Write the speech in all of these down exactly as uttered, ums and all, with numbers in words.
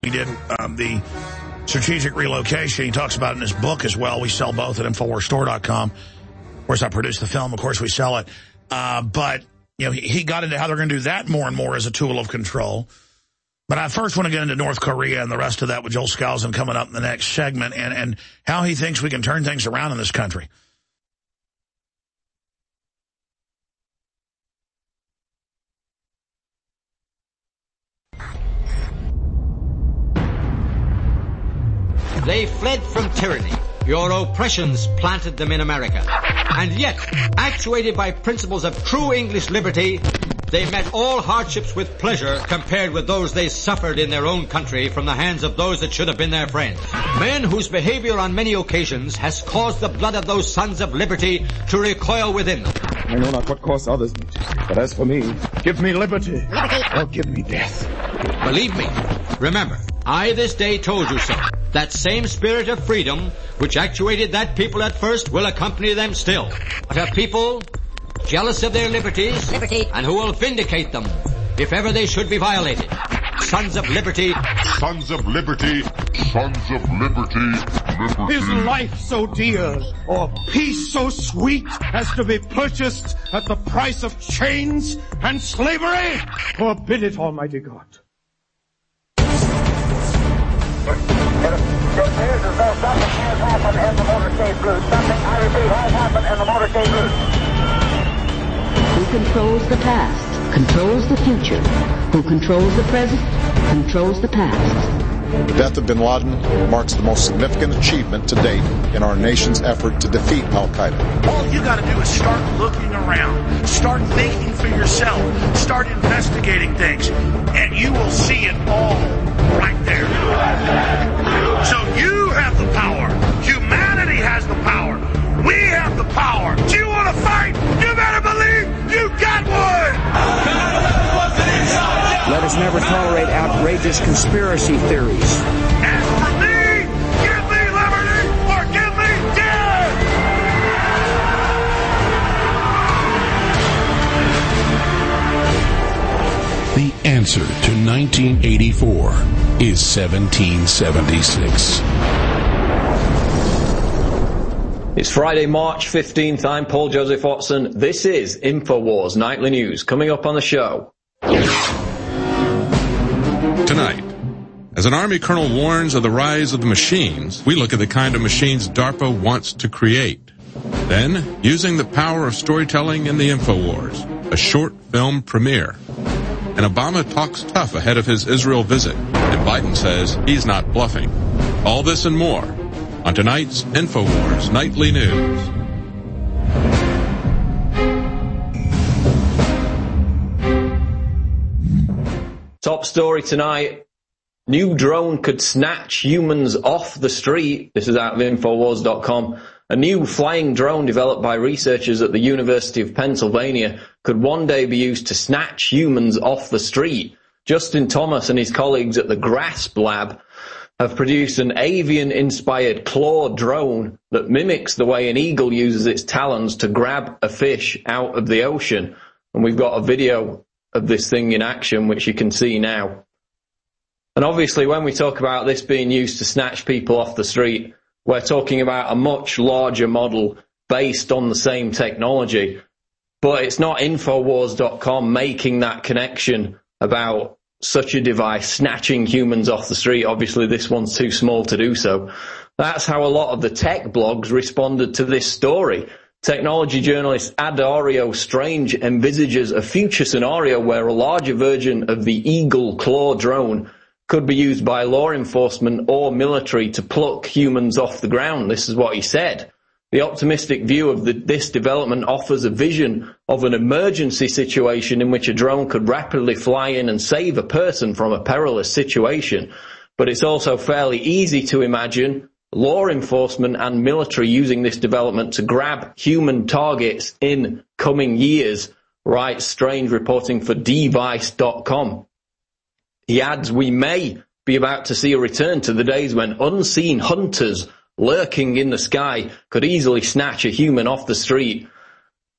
He did um, the strategic relocation. He talks about it in his book as well. We sell both at Infowars Store dot com. Of course, I produce the film. Of course, we sell it. Uh, but, you know, he, he got into how they're going to do that more and more as a tool of control. But I first want to get into North Korea and the rest of that with Joel Skousen coming up in the next segment and, and how he thinks we can turn things around in this country. They fled from tyranny. Your oppressions planted them in America. And yet, actuated by principles of true English liberty, they met all hardships with pleasure compared with those they suffered in their own country from the hands of those that should have been their friends. Men whose behavior on many occasions has caused the blood of those sons of liberty to recoil within them. I know not what course others meet, but as for me, give me liberty, liberty. Or give me death. Believe me, remember, I this day told you so. That same spirit of freedom which actuated that people at first will accompany them still. But a people jealous of their liberties, liberty, and who will vindicate them if ever they should be violated. Sons of liberty, sons of liberty, sons of liberty, liberty. Is life so dear, or peace so sweet as to be purchased at the price of chains and slavery? Forbid it, Almighty God. It appears as though something has happened in the motorcade route. Something, I repeat, has happened in the motorcade route. Who controls the past, controls the future. Who controls the present, controls the past. The death of bin Laden marks the most significant achievement to date in our nation's effort to defeat Al-Qaeda. All you got to do is start looking around, start thinking for yourself, start investigating things, and you will see it all right there. So you have the power. Humanity has the power. We have the power. Do you want to fight? You better believe you got one. Let us never tolerate outrageous conspiracy theories. As for me, give me liberty or give me death! The answer to nineteen eighty-four is seventeen seventy-six. It's Friday, March fifteenth. I'm Paul Joseph Watson. This is InfoWars Nightly News. Coming up on the show. Tonight, as an Army colonel warns of the rise of the machines, we look at the kind of machines DARPA wants to create. Then, using the power of storytelling in the InfoWars, a short film premiere. And Obama talks tough ahead of his Israel visit, and Biden says he's not bluffing. All this and more on tonight's InfoWars Nightly News. Top story tonight. New drone could snatch humans off the street. This is out of Infowars dot com. A new flying drone developed by researchers at the University of Pennsylvania could one day be used to snatch humans off the street. Justin Thomas and his colleagues at the GRASP lab have produced an avian-inspired claw drone that mimics the way an eagle uses its talons to grab a fish out of the ocean. And we've got a video of this thing in action, which you can see now. And obviously, when we talk about this being used to snatch people off the street, we're talking about a much larger model based on the same technology. But it's not Infowars dot com making that connection about such a device snatching humans off the street. Obviously, this one's too small to do so. That's how a lot of the tech blogs responded to this story. Technology journalist Adario Strange envisages a future scenario where a larger version of the Eagle Claw drone could be used by law enforcement or military to pluck humans off the ground. This is what he said. The optimistic view of the, this development offers a vision of an emergency situation in which a drone could rapidly fly in and save a person from a perilous situation. But it's also fairly easy to imagine law enforcement and military using this development to grab human targets in coming years, writes Strange, reporting for device dot com. He adds, we may be about to see a return to the days when unseen hunters lurking in the sky could easily snatch a human off the street.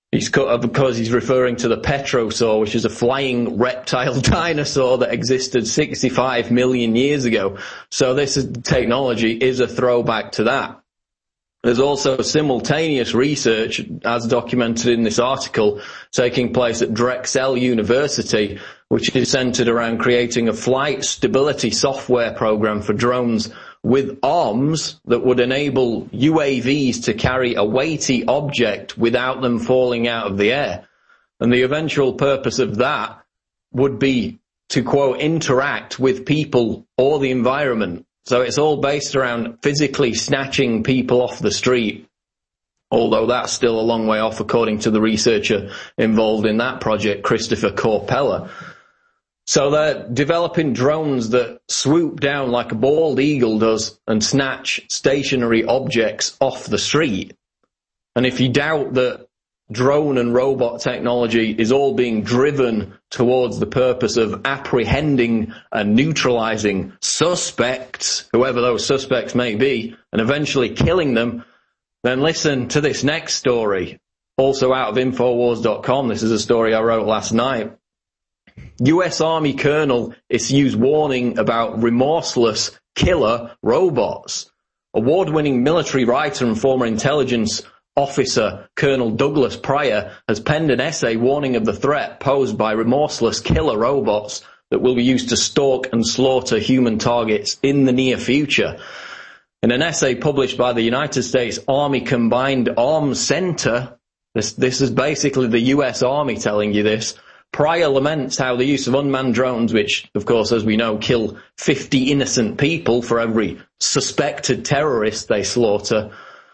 He's cut because he's referring to the Petrosaur, which is a flying reptile dinosaur that existed sixty-five million years ago. So this is, technology is a throwback to that. There's also simultaneous research, as documented in this article, taking place at Drexel University, which is centered around creating a flight stability software program for drones with arms that would enable U A Vs to carry a weighty object without them falling out of the air. And the eventual purpose of that would be to, quote, interact with people or the environment. So it's all based around physically snatching people off the street, although that's still a long way off, according to the researcher involved in that project, Christopher Corpella. So they're developing drones that swoop down like a bald eagle does and snatch stationary objects off the street. And if you doubt that drone and robot technology is all being driven towards the purpose of apprehending and neutralizing suspects, whoever those suspects may be, and eventually killing them, then listen to this next story, also out of Infowars dot com. This is a story I wrote last night. U S Army Colonel issues warning about remorseless killer robots. Award-winning military writer and former intelligence officer Colonel Douglas Pryor has penned an essay warning of the threat posed by remorseless killer robots that will be used to stalk and slaughter human targets in the near future. In an essay published by the United States Army Combined Arms Center, this, this is basically the U S Army telling you this, Pryor laments how the use of unmanned drones, which, of course, as we know, kill fifty innocent people for every suspected terrorist they slaughter.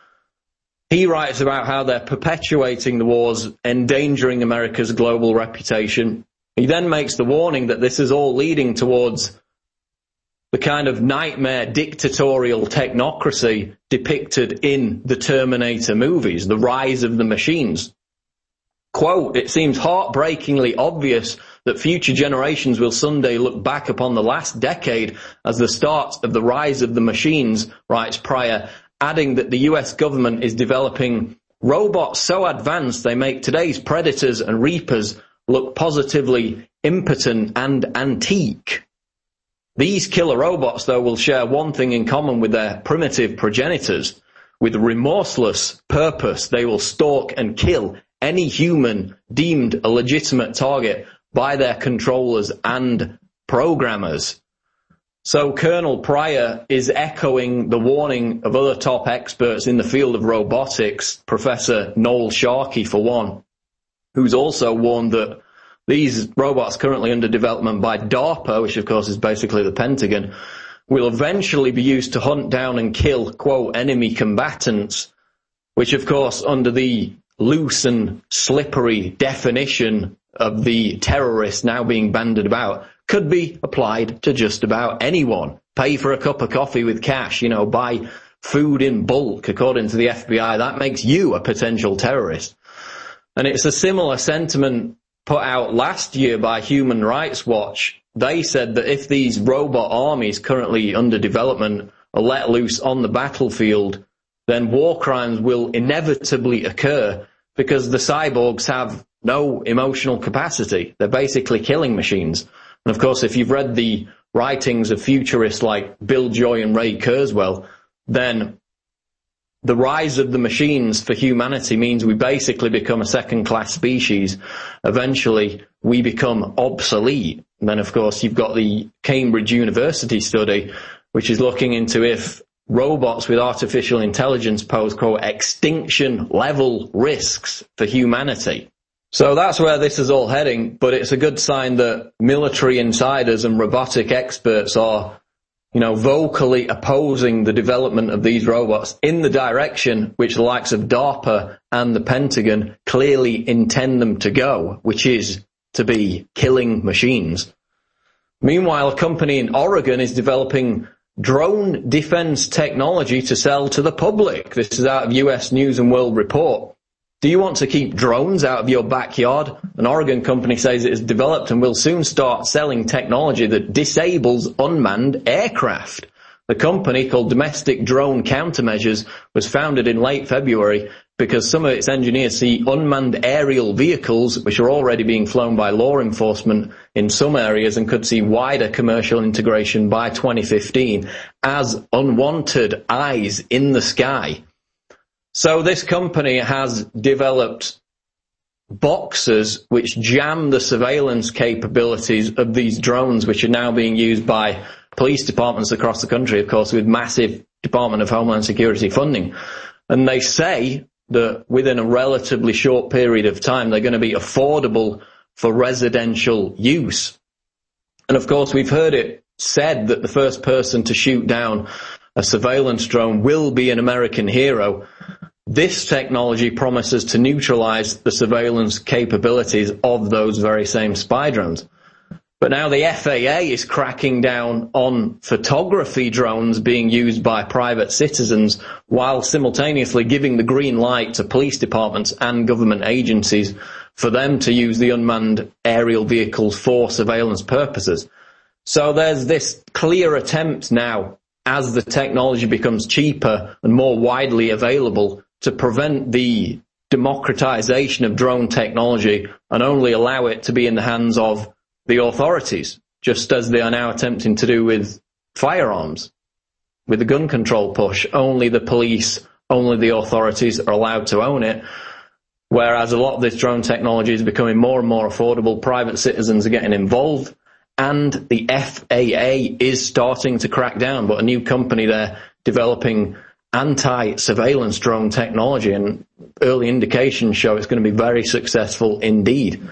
He writes about how they're perpetuating the wars, endangering America's global reputation. He then makes the warning that this is all leading towards the kind of nightmare dictatorial technocracy depicted in the Terminator movies, the rise of the machines. Quote, it seems heartbreakingly obvious that future generations will someday look back upon the last decade as the start of the rise of the machines, writes Pryor, adding that the U S government is developing robots so advanced they make today's predators and reapers look positively impotent and antique. These killer robots, though, will share one thing in common with their primitive progenitors. With remorseless purpose, they will stalk and kill any human deemed a legitimate target by their controllers and programmers. So Colonel Pryor is echoing the warning of other top experts in the field of robotics, Professor Noel Sharkey for one, who's also warned that these robots currently under development by DARPA, which of course is basically the Pentagon, will eventually be used to hunt down and kill, quote, enemy combatants, which of course under the loose and slippery definition of the terrorist now being bandied about could be applied to just about anyone. Pay for a cup of coffee with cash, you know, buy food in bulk, according to the F B I. That makes you a potential terrorist. And it's a similar sentiment put out last year by Human Rights Watch. They said that if these robot armies currently under development are let loose on the battlefield, then war crimes will inevitably occur because the cyborgs have no emotional capacity. They're basically killing machines. And of course, if you've read the writings of futurists like Bill Joy and Ray Kurzweil, then the rise of the machines for humanity means we basically become a second-class species. Eventually, we become obsolete. And then, of course, you've got the Cambridge University study, which is looking into if robots with artificial intelligence pose, quote, extinction-level risks for humanity. So that's where this is all heading, but it's a good sign that military insiders and robotic experts are, you know, vocally opposing the development of these robots in the direction which the likes of DARPA and the Pentagon clearly intend them to go, which is to be killing machines. Meanwhile, a company in Oregon is developing drone defense technology to sell to the public. This is out of U S News and World Report. Do you want to keep drones out of your backyard? An Oregon company says it has developed and will soon start selling technology that disables unmanned aircraft. The company, called Domestic Drone Countermeasures, was founded in late February because some of its engineers see unmanned aerial vehicles, which are already being flown by law enforcement in some areas and could see wider commercial integration by twenty fifteen, as unwanted eyes in the sky. So this company has developed boxes which jam the surveillance capabilities of these drones, which are now being used by police departments across the country, of course, with massive Department of Homeland Security funding. And they say that within a relatively short period of time, they're going to be affordable for residential use. And of course, we've heard it said that the first person to shoot down a surveillance drone will be an American hero. This technology promises to neutralize the surveillance capabilities of those very same spy drones. But now the F A A is cracking down on photography drones being used by private citizens, while simultaneously giving the green light to police departments and government agencies for them to use the unmanned aerial vehicles for surveillance purposes. So there's this clear attempt now, as the technology becomes cheaper and more widely available, to prevent the democratization of drone technology and only allow it to be in the hands of the authorities, just as they are now attempting to do with firearms, with the gun control push. Only the police, only the authorities are allowed to own it, whereas a lot of this drone technology is becoming more and more affordable. Private citizens are getting involved, and the F A A is starting to crack down, but a new company there developing anti-surveillance drone technology, and early indications show it's going to be very successful indeed.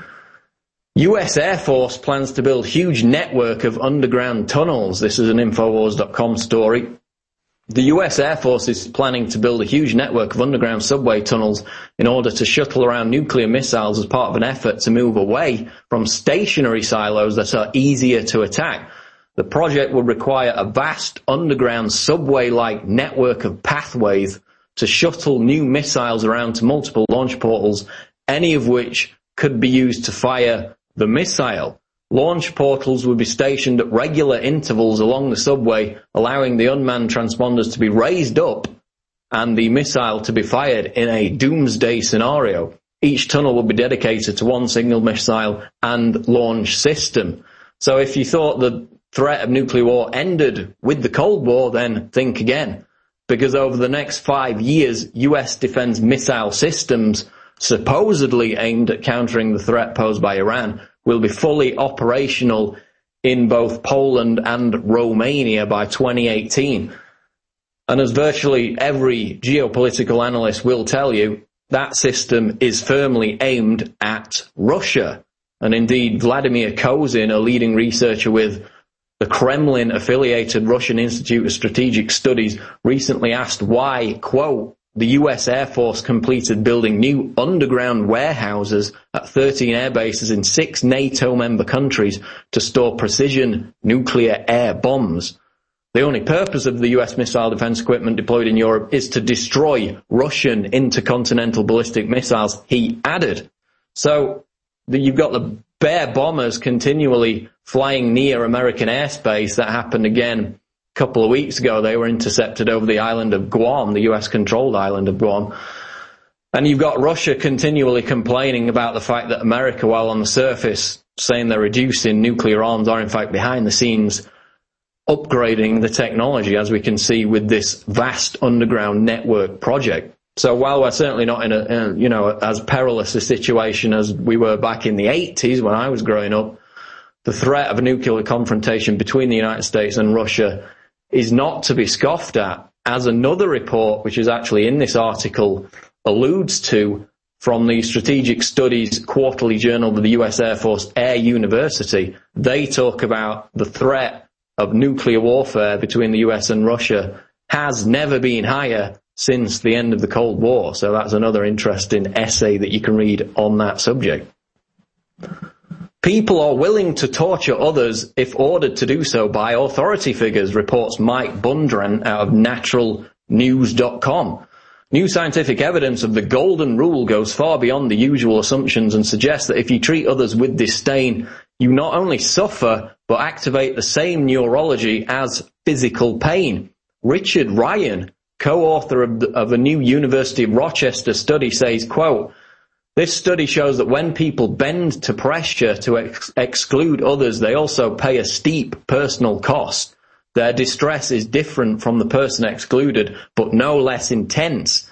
U S Air Force plans to build huge network of underground tunnels. This is an Infowars dot com story. The U S Air Force is planning to build a huge network of underground subway tunnels in order to shuttle around nuclear missiles as part of an effort to move away from stationary silos that are easier to attack. The project would require a vast underground subway-like network of pathways to shuttle new missiles around to multiple launch portals, any of which could be used to fire the missile. Launch portals would be stationed at regular intervals along the subway, allowing the unmanned transponders to be raised up and the missile to be fired in a doomsday scenario. Each tunnel would be dedicated to one single missile and launch system. So if you thought the threat of nuclear war ended with the Cold War, then think again. Because over the next five years, U S defense missile systems, supposedly aimed at countering the threat posed by Iran, will be fully operational in both Poland and Romania by twenty eighteen. And as virtually every geopolitical analyst will tell you, that system is firmly aimed at Russia. And indeed, Vladimir Kozin, a leading researcher with the Kremlin-affiliated Russian Institute of Strategic Studies, recently asked why, quote, the U S Air Force completed building new underground warehouses at thirteen air bases in six NATO member countries to store precision nuclear air bombs. The only purpose of the U S missile defense equipment deployed in Europe is to destroy Russian intercontinental ballistic missiles, he added. So the, you've got the Bear bombers continually flying near American airspace. That happened again a couple of weeks ago. They were intercepted over the island of Guam, the U S-controlled island of Guam. And you've got Russia continually complaining about the fact that America, while on the surface saying they're reducing nuclear arms, are in fact behind the scenes upgrading the technology, as we can see with this vast underground network project. So while we're certainly not in a, in a you know, as perilous a situation as we were back in the eighties when I was growing up, the threat of a nuclear confrontation between the United States and Russia is not to be scoffed at, as another report, which is actually in this article, alludes to, from the Strategic Studies Quarterly Journal of the U S Air Force Air University. They talk about the threat of nuclear warfare between the U S and Russia has never been higher since the end of the Cold War. So that's another interesting essay that you can read on that subject. People are willing to torture others if ordered to do so by authority figures, reports Mike Bundren out of natural news dot com. New scientific evidence of the golden rule goes far beyond the usual assumptions and suggests that if you treat others with disdain, you not only suffer, but activate the same neurology as physical pain. Richard Ryan, co-author of, the, of a new University of Rochester study, says, quote, "This study shows that when people bend to pressure to ex- exclude others, they also pay a steep personal cost. Their distress is different from the person excluded, but no less intense."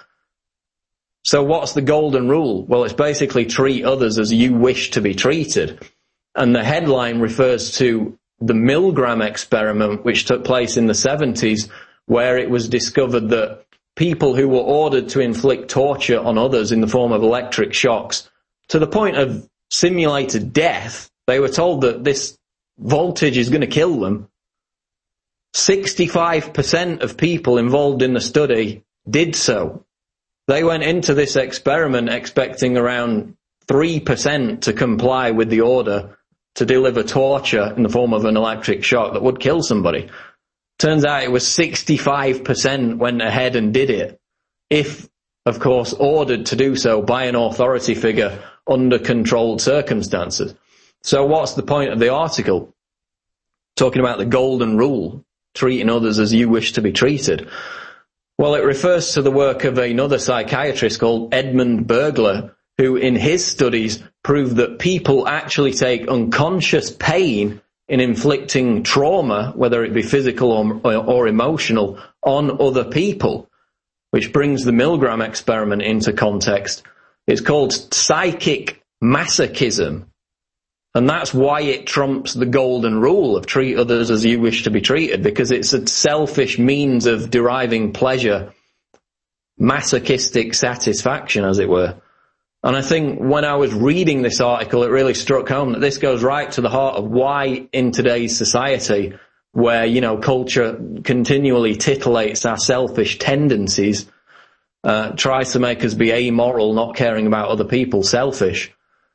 So what's the golden rule? Well, it's basically treat others as you wish to be treated. And the headline refers to the Milgram experiment, which took place in the seventies, where it was discovered that people who were ordered to inflict torture on others in the form of electric shocks, to the point of simulated death, they were told that this voltage is going to kill them. sixty-five percent of people involved in the study did so. They went into this experiment expecting around three percent to comply with the order to deliver torture in the form of an electric shock that would kill somebody. Turns out it was sixty-five percent went ahead and did it, if, of course, ordered to do so by an authority figure under controlled circumstances. So what's the point of the article? Talking about the golden rule, treating others as you wish to be treated. Well, it refers to the work of another psychiatrist called Edmund Bergler, who in his studies proved that people actually take unconscious pain in inflicting trauma, whether it be physical or, or, or emotional, on other people, which brings the Milgram experiment into context. It's called psychic masochism, and that's why it trumps the golden rule of treat others as you wish to be treated, because it's a selfish means of deriving pleasure, masochistic satisfaction, as it were. And I think when I was reading this article, it really struck home that this goes right to the heart of why in today's society, where, you know, culture continually titillates our selfish tendencies, uh, tries to make us be amoral, not caring about other people, selfish.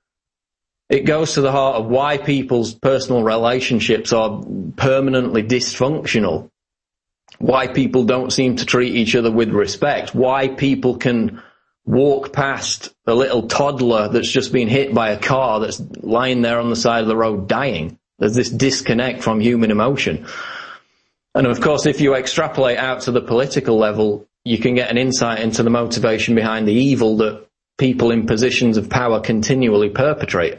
It goes to the heart of why people's personal relationships are permanently dysfunctional, why people don't seem to treat each other with respect, why people can walk past a little toddler that's just been hit by a car that's lying there on the side of the road dying. There's this disconnect from human emotion. And of course, if you extrapolate out to the political level, you can get an insight into the motivation behind the evil that people in positions of power continually perpetrate.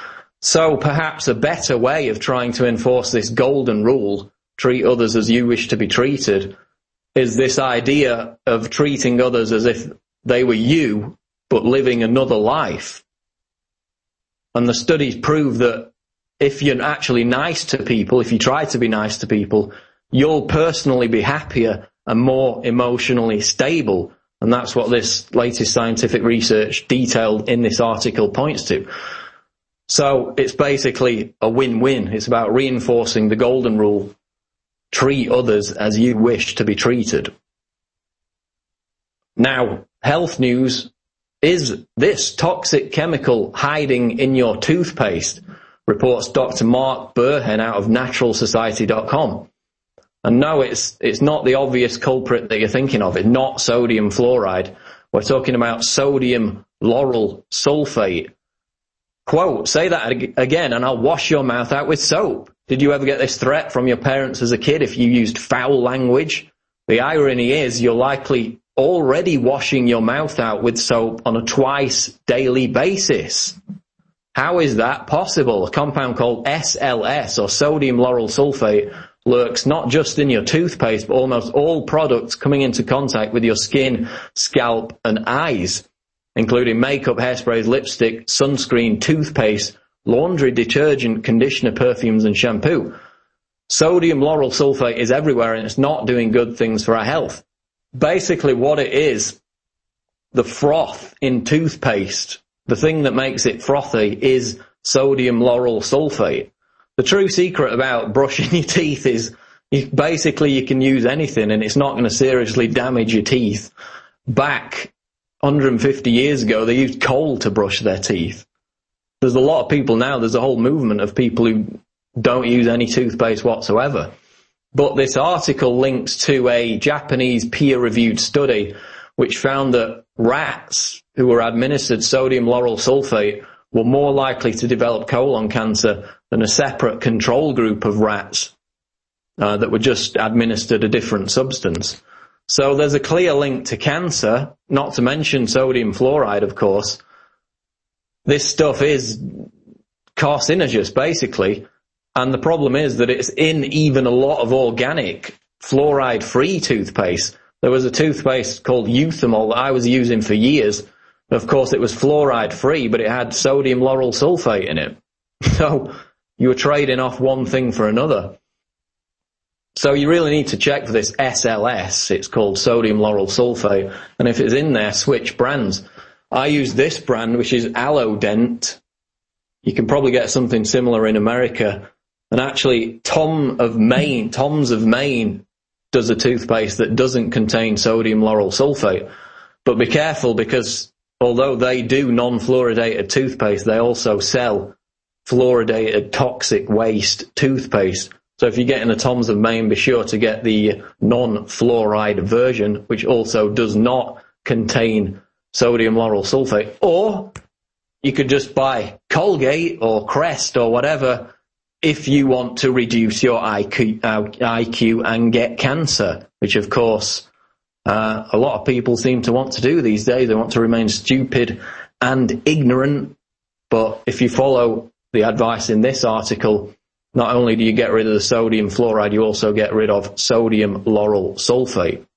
So perhaps a better way of trying to enforce this golden rule, treat others as you wish to be treated, is this idea of treating others as if they were you, but living another life. And the studies prove that if you're actually nice to people, if you try to be nice to people, you'll personally be happier and more emotionally stable. And that's what this latest scientific research detailed in this article points to. So it's basically a win-win. It's about reinforcing the golden rule, treat others as you wish to be treated. Now, health news. Is this toxic chemical hiding in your toothpaste? Reports Doctor Mark Burhen out of natural society dot com. And no, it's it's not the obvious culprit that you're thinking of. It's not sodium fluoride. We're talking about sodium lauryl sulfate. Quote, say that again and I'll wash your mouth out with soap. Did you ever get this threat from your parents as a kid if you used foul language? The irony is you're likely already washing your mouth out with soap on a twice daily basis. How is that possible? A compound called S L S, or sodium lauryl sulfate, lurks not just in your toothpaste, but almost all products coming into contact with your skin, scalp, and eyes, including makeup, hairsprays, lipstick, sunscreen, toothpaste, laundry detergent, conditioner, perfumes, and shampoo. Sodium lauryl sulfate is everywhere, and it's not doing good things for our health. Basically what it is, the froth in toothpaste, the thing that makes it frothy, is sodium lauryl sulfate. The true secret about brushing your teeth is you, basically you can use anything and it's not going to seriously damage your teeth. Back one hundred fifty years ago, they used coal to brush their teeth. There's a lot of people now, there's a whole movement of people who don't use any toothpaste whatsoever. But this article links to a Japanese peer-reviewed study which found that rats who were administered sodium lauryl sulfate were more likely to develop colon cancer than a separate control group of rats uh, that were just administered a different substance. So there's a clear link to cancer, not to mention sodium fluoride, of course. This stuff is carcinogenous, basically, and the problem is that it's in even a lot of organic fluoride-free toothpaste. There was a toothpaste called Euthymol that I was using for years. Of course, it was fluoride-free, but it had sodium lauryl sulfate in it. So you were trading off one thing for another. So you really need to check for this S L S. It's called sodium lauryl sulfate. And if it's in there, switch brands. I use this brand, which is Allodent. You can probably get something similar in America. And actually, Tom of Maine, Tom's of Maine does a toothpaste that doesn't contain sodium lauryl sulfate. But be careful, because although they do non-fluoridated toothpaste, they also sell fluoridated toxic waste toothpaste. So if you're getting a Tom's of Maine, be sure to get the non-fluoride version, which also does not contain sodium lauryl sulfate. Or you could just buy Colgate or Crest or whatever if you want to reduce your I Q, uh, I Q and get cancer, which of course uh, a lot of people seem to want to do these days. They want to remain stupid and ignorant. But if you follow the advice in this article, not only do you get rid of the sodium fluoride, you also get rid of sodium lauryl sulfate.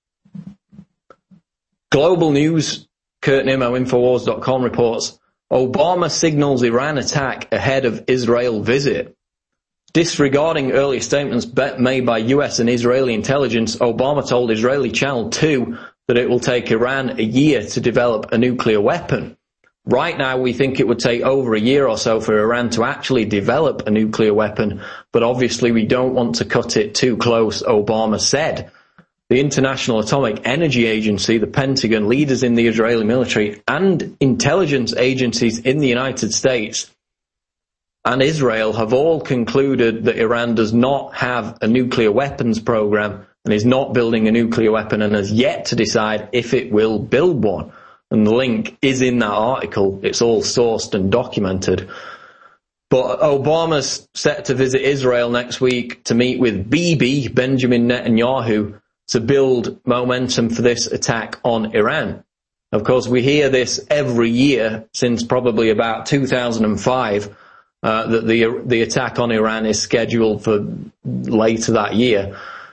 Global News, Kurt Nimmo, Infowars dot com reports, Obama signals Iran attack ahead of Israel visit. Disregarding earlier statements made by U S and Israeli intelligence, Obama told Israeli Channel two that it will take Iran a year to develop a nuclear weapon. Right now, we think it would take over a year or so for Iran to actually develop a nuclear weapon, but obviously we don't want to cut it too close, Obama said. The International Atomic Energy Agency, the Pentagon, leaders in the Israeli military, and intelligence agencies in the United States and Israel have all concluded that Iran does not have a nuclear weapons program and is not building a nuclear weapon and has yet to decide if it will build one. And the link is in that article. It's all sourced and documented. But Obama's set to visit Israel next week to meet with Bibi, Benjamin Netanyahu, to build momentum for this attack on Iran. Of course, we hear this every year since probably about two thousand five, uh, that the the attack on Iran is scheduled for later that year.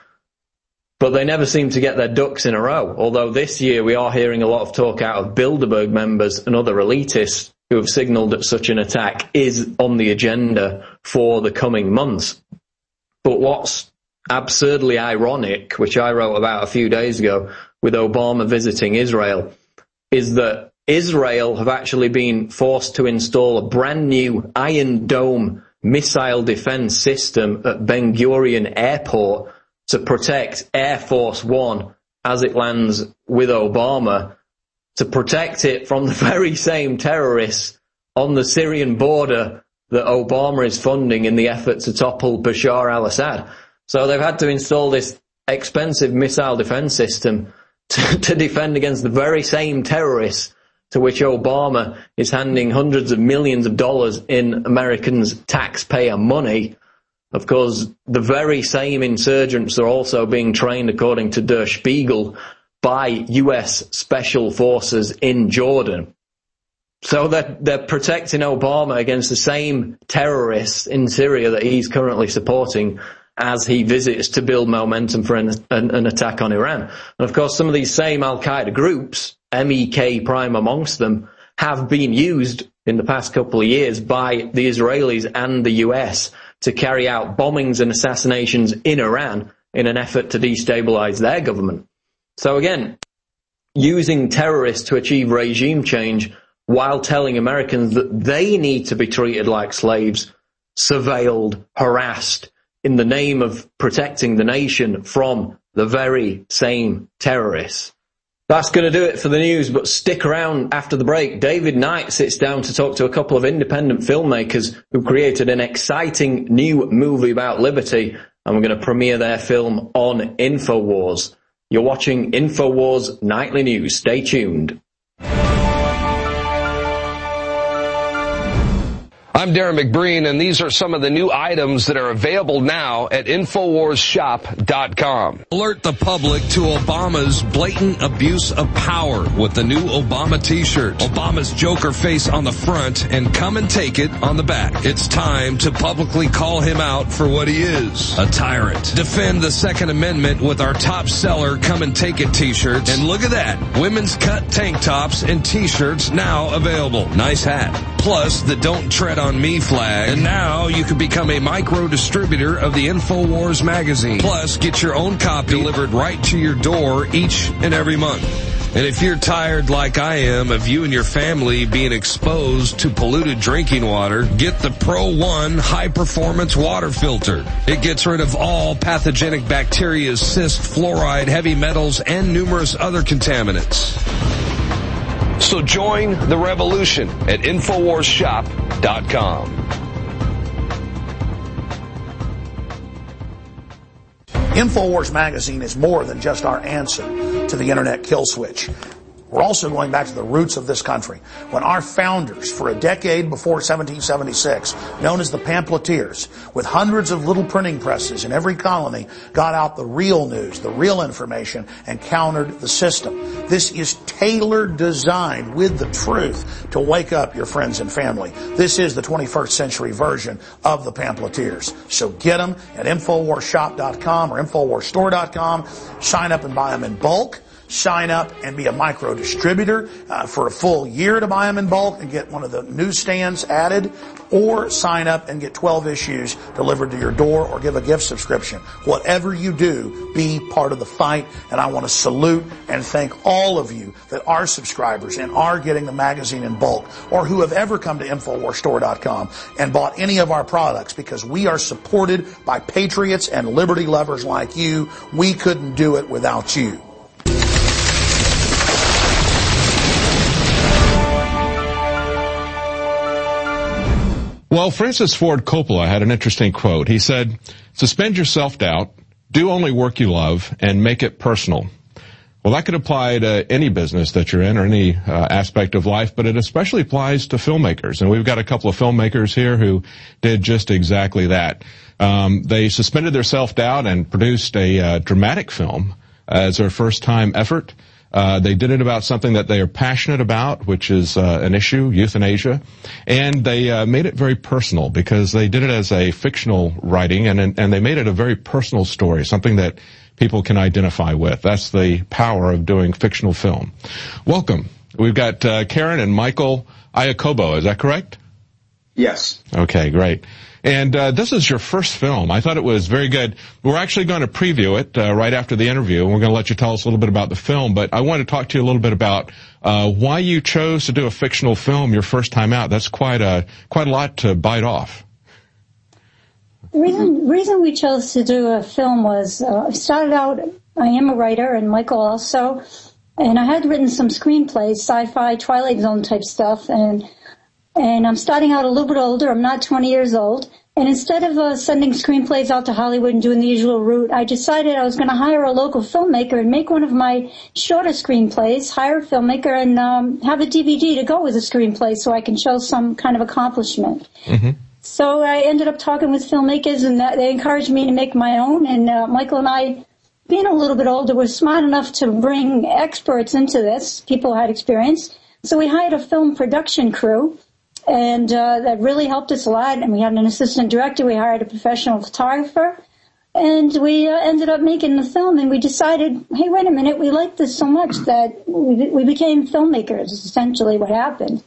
But they never seem to get their ducks in a row, although this year we are hearing a lot of talk out of Bilderberg members and other elitists who have signalled that such an attack is on the agenda for the coming months. But what's absurdly ironic, which I wrote about a few days ago with Obama visiting Israel, is that Israel have actually been forced to install a brand new Iron Dome missile defense system at Ben Gurion Airport to protect Air Force One as it lands with Obama, to protect it from the very same terrorists on the Syrian border that Obama is funding in the effort to topple Bashar al-Assad. So they've had to install this expensive missile defense system to, to defend against the very same terrorists to which Obama is handing hundreds of millions of dollars in Americans' taxpayer money. Of course, the very same insurgents are also being trained, according to Der Spiegel, by U S special forces in Jordan. So they're, they're protecting Obama against the same terrorists in Syria that he's currently supporting as he visits to build momentum for an, an, an attack on Iran. And of course, some of these same Al-Qaeda groups, M E K prime amongst them, have been used in the past couple of years by the Israelis and the U S to carry out bombings and assassinations in Iran in an effort to destabilize their government. So again, using terrorists to achieve regime change while telling Americans that they need to be treated like slaves, surveilled, harassed, in the name of protecting the nation from the very same terrorists. That's going to do it for the news, but stick around after the break. David Knight sits down to talk to a couple of independent filmmakers who created an exciting new movie about liberty, and we're going to premiere their film on InfoWars. You're watching InfoWars Nightly News. Stay tuned. I'm Darren McBreen, and these are some of the new items that are available now at Infowars Shop dot com. Alert the public to Obama's blatant abuse of power with the new Obama t-shirt. Obama's Joker face on the front and come and take it on the back. It's time to publicly call him out for what he is, a tyrant. Defend the Second Amendment with our top seller Come and Take It t-shirts. And look at that, women's cut tank tops and t-shirts now available. Nice hat. Plus the Don't Tread on Me flag. And now you can become a micro distributor of the InfoWars magazine. Plus get your own copy delivered right to your door each and every month. And if you're tired like I am of you and your family being exposed to polluted drinking water, get the Pro One high performance water filter. It gets rid of all pathogenic bacteria, cyst, fluoride, heavy metals, and numerous other contaminants. So join the revolution at Infowars Shop dot com. InfoWars magazine is more than just our answer to the internet kill switch. We're also going back to the roots of this country, when our founders, for a decade before seventeen seventy-six, known as the pamphleteers, with hundreds of little printing presses in every colony, got out the real news, the real information, and countered the system. This is tailored, designed with the truth to wake up your friends and family. This is the twenty-first century version of the pamphleteers. So get them at Infowars Shop dot com or Infowars Store dot com. Sign up and buy them in bulk. Sign up and be a micro distributor uh, for a full year to buy them in bulk and get one of the newsstands added, or sign up and get twelve issues delivered to your door, or give a gift subscription. Whatever you do, be part of the fight. And I want to salute and thank all of you that are subscribers and are getting the magazine in bulk, or who have ever come to Infowars Store dot com and bought any of our products, because we are supported by patriots and liberty lovers like you. We couldn't do it without you. Well, Francis Ford Coppola had an interesting quote. He said, "Suspend your self-doubt, do only work you love, and make it personal." Well, that could apply to any business that you're in or any uh, aspect of life, but it especially applies to filmmakers. And we've got a couple of filmmakers here who did just exactly that. Um, they suspended their self-doubt and produced a uh, dramatic film as their first-time effort. Uh, they did it about something that they are passionate about, which is uh, an issue, euthanasia, and they uh, made it very personal because they did it as a fictional writing, and and they made it a very personal story, something that people can identify with. That's the power of doing fictional film. Welcome. We've got uh, Karen and Michael Iacobo. Is that correct? Yes. Okay, great. And uh, this is your first film. I thought it was very good. We're actually going to preview it uh, right after the interview, and we're going to let you tell us a little bit about the film. But I want to talk to you a little bit about uh, why you chose to do a fictional film your first time out. That's quite a quite a lot to bite off. The reason, reason we chose to do a film was uh, I started out, I am a writer, and Michael also, and I had written some screenplays, sci-fi, Twilight Zone type stuff, and And I'm starting out a little bit older. I'm not twenty years old. And instead of uh, sending screenplays out to Hollywood and doing the usual route, I decided I was going to hire a local filmmaker and make one of my shorter screenplays, hire a filmmaker, and um, have a D V D to go with the screenplay so I can show some kind of accomplishment. Mm-hmm. So I ended up talking with filmmakers, and that, they encouraged me to make my own. And uh, Michael and I, being a little bit older, were smart enough to bring experts into this, people who had experience. So we hired a film production crew. And uh, that really helped us a lot. And we had an assistant director. We hired a professional photographer. And we uh, ended up making the film. And we decided, hey, wait a minute, we liked this so much that we, we became filmmakers, is essentially what happened.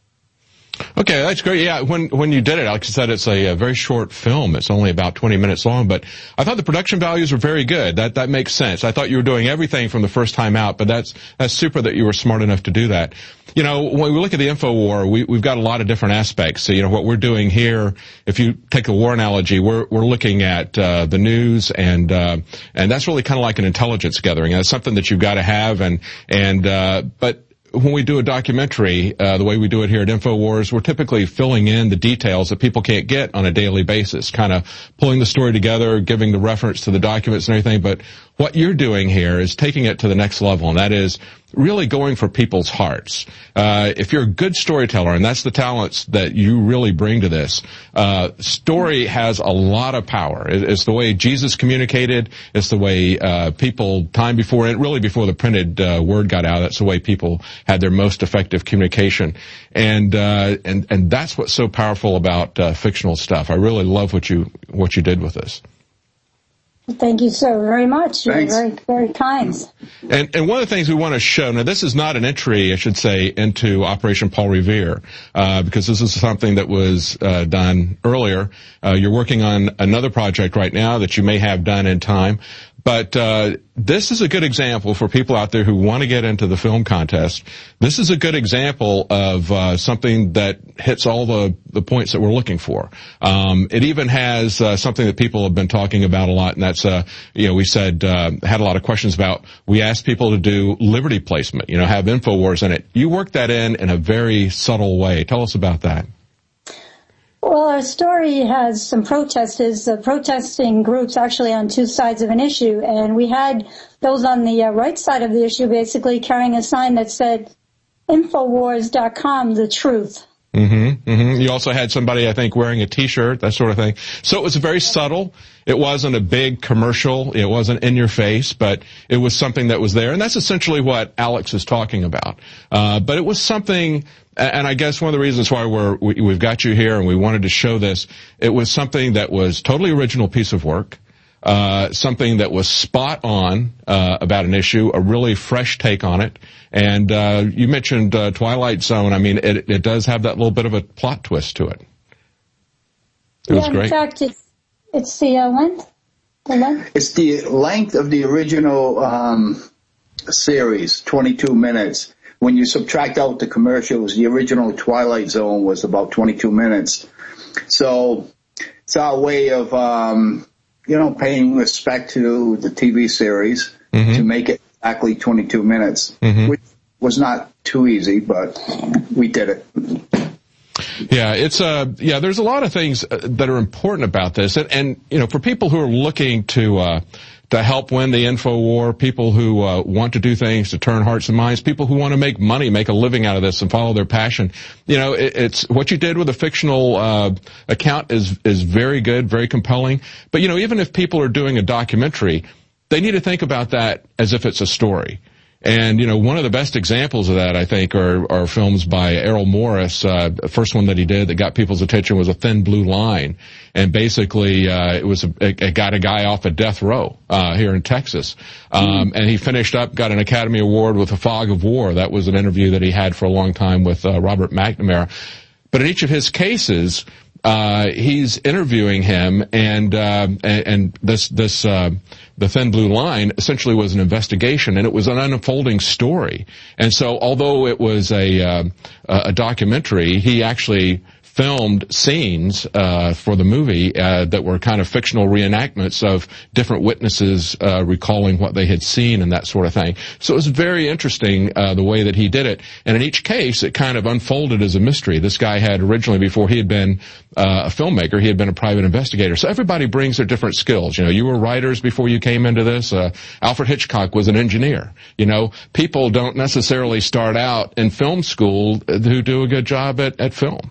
Okay, that's great. Yeah, when when you did it, like I said, it's a, a very short film. It's only about twenty minutes long, but I thought the production values were very good. That that makes sense. I thought you were doing everything from the first time out, but that's that's super that you were smart enough to do that. You know, when we look at the InfoWar, we, we've got a lot of different aspects. So, you know, what we're doing here, if you take a war analogy, we're we're looking at uh, the news, and uh, and that's really kind of like an intelligence gathering. That's something that you've got to have, and and uh, but. When we do a documentary, uh, the way we do it here at InfoWars, we're typically filling in the details that people can't get on a daily basis, kind of pulling the story together, giving the reference to the documents and everything. But what you're doing here is taking it to the next level, and that is really going for people's hearts. Uh, if you're a good storyteller, and that's the talents that you really bring to this, uh, story has a lot of power. It, it's the way Jesus communicated. It's the way uh, people, time before, really before the printed uh, word got out, that's the way people had their most effective communication. And uh, and and that's what's so powerful about uh, fictional stuff. I really love what you what you did with this. Thank you so very much. You're Thanks. very, very kind. And, and one of the things we want to show, now this is not an entry, I should say, into Operation Paul Revere, uh, because this is something that was uh, done earlier. Uh, you're working on another project right now that you may have done in time. But uh, this is a good example for people out there who want to get into the film contest. This is a good example of uh, something that hits all the, the points that we're looking for. Um, it even has uh, something that people have been talking about a lot, and that's, uh, you know, we said, uh, had a lot of questions about, we asked people to do Liberty placement, you know, have InfoWars in it. You work that in in a very subtle way. Tell us about that. Well, our story has some protesters, uh, protesting groups actually on two sides of an issue, and we had those on the uh, right side of the issue basically carrying a sign that said, Infowars dot com, the truth. Mm-hmm, mm-hmm. You also had somebody, I think, wearing a T-shirt, that sort of thing. So it was very subtle. It wasn't a big commercial. It wasn't in your face, but it was something that was there. And that's essentially what Alex is talking about. Uh, but it was something, and I guess one of the reasons why we're, we, we've got you here and we wanted to show this, it was something that was totally original piece of work. Uh, something that was spot on, uh, about an issue, a really fresh take on it. And, uh, you mentioned, uh, Twilight Zone. I mean, it, it does have that little bit of a plot twist to it. It yeah, was great. In fact, it's, it's the uh, length. The length. It's the length of the original, um, series, twenty-two minutes. When you subtract out the commercials, the original Twilight Zone was about twenty-two minutes. So it's our way of, um, you know, paying respect to the T V series mm-hmm. to make it exactly twenty-two minutes, mm-hmm. which was not too easy, but we did it. Yeah, it's uh yeah, there's a lot of things that are important about this. And, and you know, for people who are looking to uh to help win the info war, people who uh, want to do things to turn hearts and minds, people who want to make money, make a living out of this and follow their passion. You know, it, it's what you did with a fictional uh account is is very good, very compelling. But you know, even if people are doing a documentary, they need to think about that as if it's a story. And, you know, one of the best examples of that, I think, are, are films by Errol Morris. Uh, the first one that he did that got people's attention was A Thin Blue Line. And basically, uh, it was, a, it got a guy off of death row, uh, here in Texas. Um, mm. and he finished up, got an Academy Award with A Fog of War. That was an interview that he had for a long time with, uh, Robert McNamara. But in each of his cases, uh, he's interviewing him and, uh, and, and this, this, uh, The Thin Blue Line essentially was an investigation, and it was an unfolding story. And so, although it was a uh, a documentary, he actually filmed scenes uh for the movie uh that were kind of fictional reenactments of different witnesses uh recalling what they had seen and that sort of thing. So it was very interesting uh the way that he did it. And in each case, it kind of unfolded as a mystery. This guy had originally, before he had been uh, a filmmaker, he had been a private investigator. So everybody brings their different skills. You know, you were writers before you came into this. Uh, Alfred Hitchcock was an engineer. You know, people don't necessarily start out in film school who do a good job at, at film.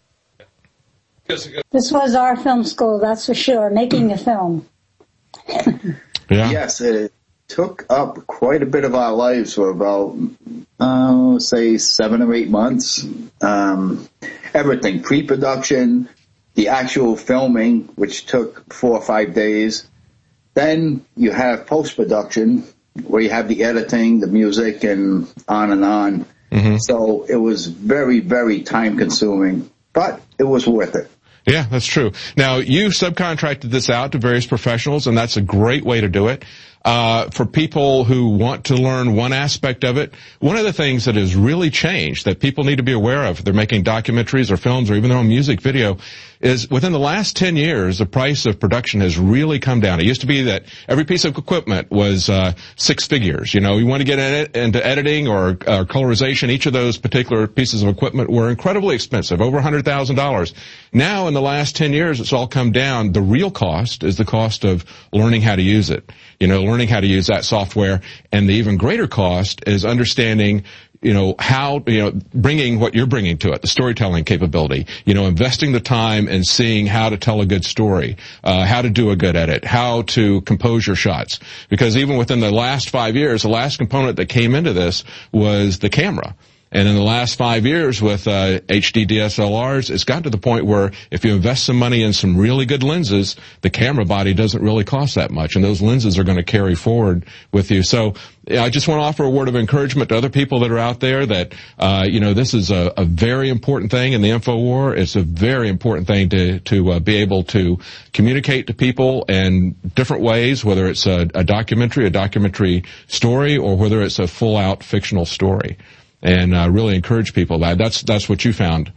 This was our film school, that's for sure, making a film. Yeah. Yes, it took up quite a bit of our lives for about, uh, say, seven or eight months. Um, everything, pre-production, the actual filming, which took four or five days. Then you have post-production, where you have the editing, the music, and on and on. Mm-hmm. So it was very, very time-consuming, but it was worth it. Yeah, that's true. Now, you subcontracted this out to various professionals, and that's a great way to do it. Uh, for people who want to learn one aspect of it, one of the things that has really changed that people need to be aware of, if they're making documentaries or films or even their own music video, is within the last ten years, the price of production has really come down. It used to be that every piece of equipment was uh six figures. You know, you want to get in it, into editing or uh, colorization, each of those particular pieces of equipment were incredibly expensive, over one hundred thousand dollars. Now, in the last ten years, it's all come down. The real cost is the cost of learning how to use it. You know, learning how to use that software. And the even greater cost is understanding, you know, how, you know, bringing what you're bringing to it, the storytelling capability, you know, investing the time and seeing how to tell a good story, uh, how to do a good edit, how to compose your shots. Because even within the last five years, the last component that came into this was the camera. And in the last five years with uh, H D D S L Rs, it's gotten to the point where if you invest some money in some really good lenses, the camera body doesn't really cost that much, and those lenses are going to carry forward with you. So yeah, I just want to offer a word of encouragement to other people that are out there that, uh, you know, this is a, a very important thing in the InfoWar. It's a very important thing to, to uh, be able to communicate to people in different ways, whether it's a, a documentary, a documentary story, or whether it's a full-out fictional story. And uh, really encourage people. That that's that's what you found.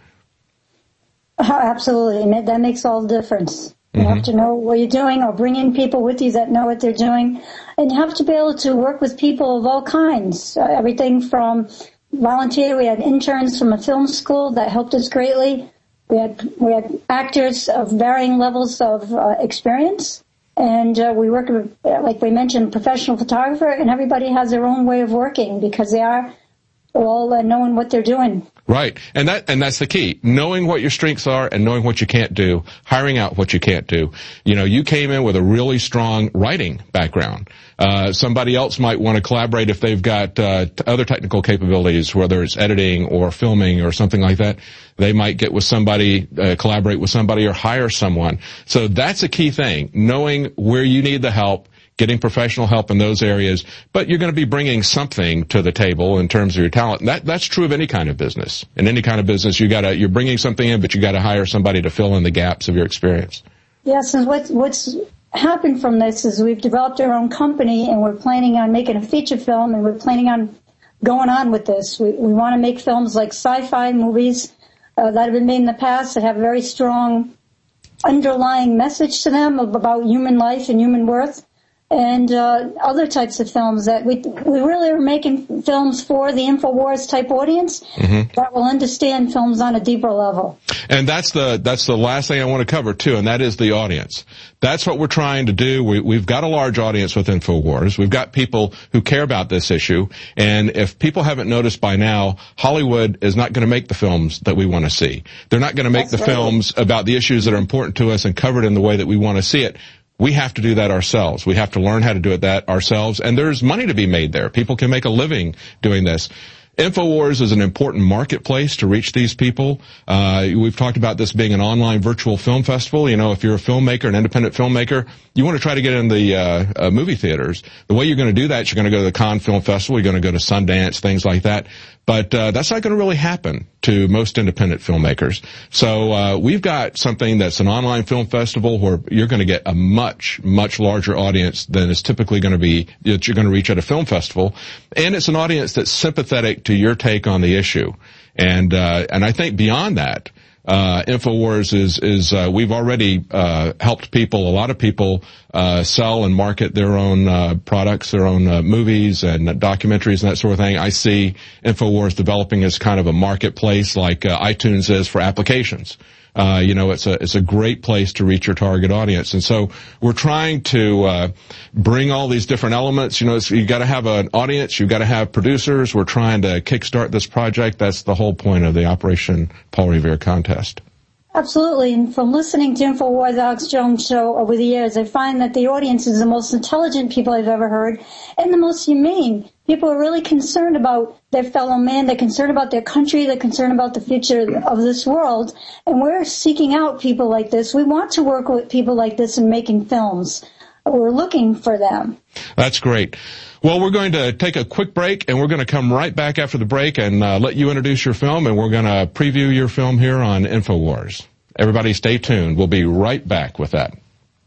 Oh, absolutely, that makes all the difference. You mm-hmm. have to know what you're doing, or bring in people with you that know what they're doing, and you have to be able to work with people of all kinds. Uh, everything from volunteer. We had interns from a film school that helped us greatly. We had we had actors of varying levels of uh, experience. And uh, we work with, like we mentioned, professional photographer, and everybody has their own way of working because they are all uh, knowing what they're doing. Right. And that, and that's the key. Knowing what your strengths are and knowing what you can't do, hiring out what you can't do. You know, you came in with a really strong writing background. Uh, somebody else might want to collaborate if they've got, uh, t- other technical capabilities, whether it's editing or filming or something like that. They might get with somebody, uh, collaborate with somebody or hire someone. So that's a key thing. Knowing where you need the help, getting professional help in those areas, but you're going to be bringing something to the table in terms of your talent. And that, that's true of any kind of business. In any kind of business, you gotta, you're bringing something in, but you gotta hire somebody to fill in the gaps of your experience. Yes, and what's, what's happened from this is we've developed our own company, and we're planning on making a feature film, and we're planning on going on with this. We, we want to make films like sci-fi movies uh, that have been made in the past that have a very strong underlying message to them about human life and human worth. And uh, other types of films that we we really are making films for the InfoWars type audience mm-hmm. that will understand films on a deeper level. And that's the that's the last thing I want to cover too, and that is the audience. That's what we're trying to do. We, we've got a large audience with InfoWars. We've got people who care about this issue, and if people haven't noticed by now, Hollywood is not going to make the films that we want to see. They're not going to make that's the right. films about the issues that are important to us and covered in the way that we want to see it. We have to do that ourselves. We have to learn how to do it that ourselves. And there's money to be made there. People can make a living doing this. InfoWars is an important marketplace to reach these people. Uh, we've talked about this being an online virtual film festival. You know, if you're a filmmaker, an independent filmmaker, you want to try to get in the uh, uh movie theaters. The way you're going to do that is you're going to go to the Cannes Film Festival, you're going to go to Sundance, things like that. But uh that's not going to really happen to most independent filmmakers. So uh we've got something that's an online film festival where you're going to get a much, much larger audience than is typically going to be that you're going to reach at a film festival. And it's an audience that's sympathetic to your take on the issue. And uh and I think beyond that, Uh, InfoWars is, is, uh, we've already, uh, helped people, a lot of people, uh, sell and market their own, uh, products, their own, uh, movies and documentaries and that sort of thing. I see InfoWars developing as kind of a marketplace like, uh, iTunes is for applications. Uh, you know, it's a, it's a great place to reach your target audience. And so we're trying to, uh, bring all these different elements. You know, it's, you gotta have an audience, you've gotta have producers. We're trying to kickstart this project. That's the whole point of the Operation Paul Revere contest. Absolutely. And from listening to InfoWars Alex Jones show over the years, I find that the audience is the most intelligent people I've ever heard and the most humane. People are really concerned about their fellow man. They're concerned about their country. They're concerned about the future of this world. And we're seeking out people like this. We want to work with people like this in making films. We're looking for them. That's great. Well, we're going to take a quick break, and we're going to come right back after the break and uh, let you introduce your film, and we're going to preview your film here on InfoWars. Everybody stay tuned. We'll be right back with that.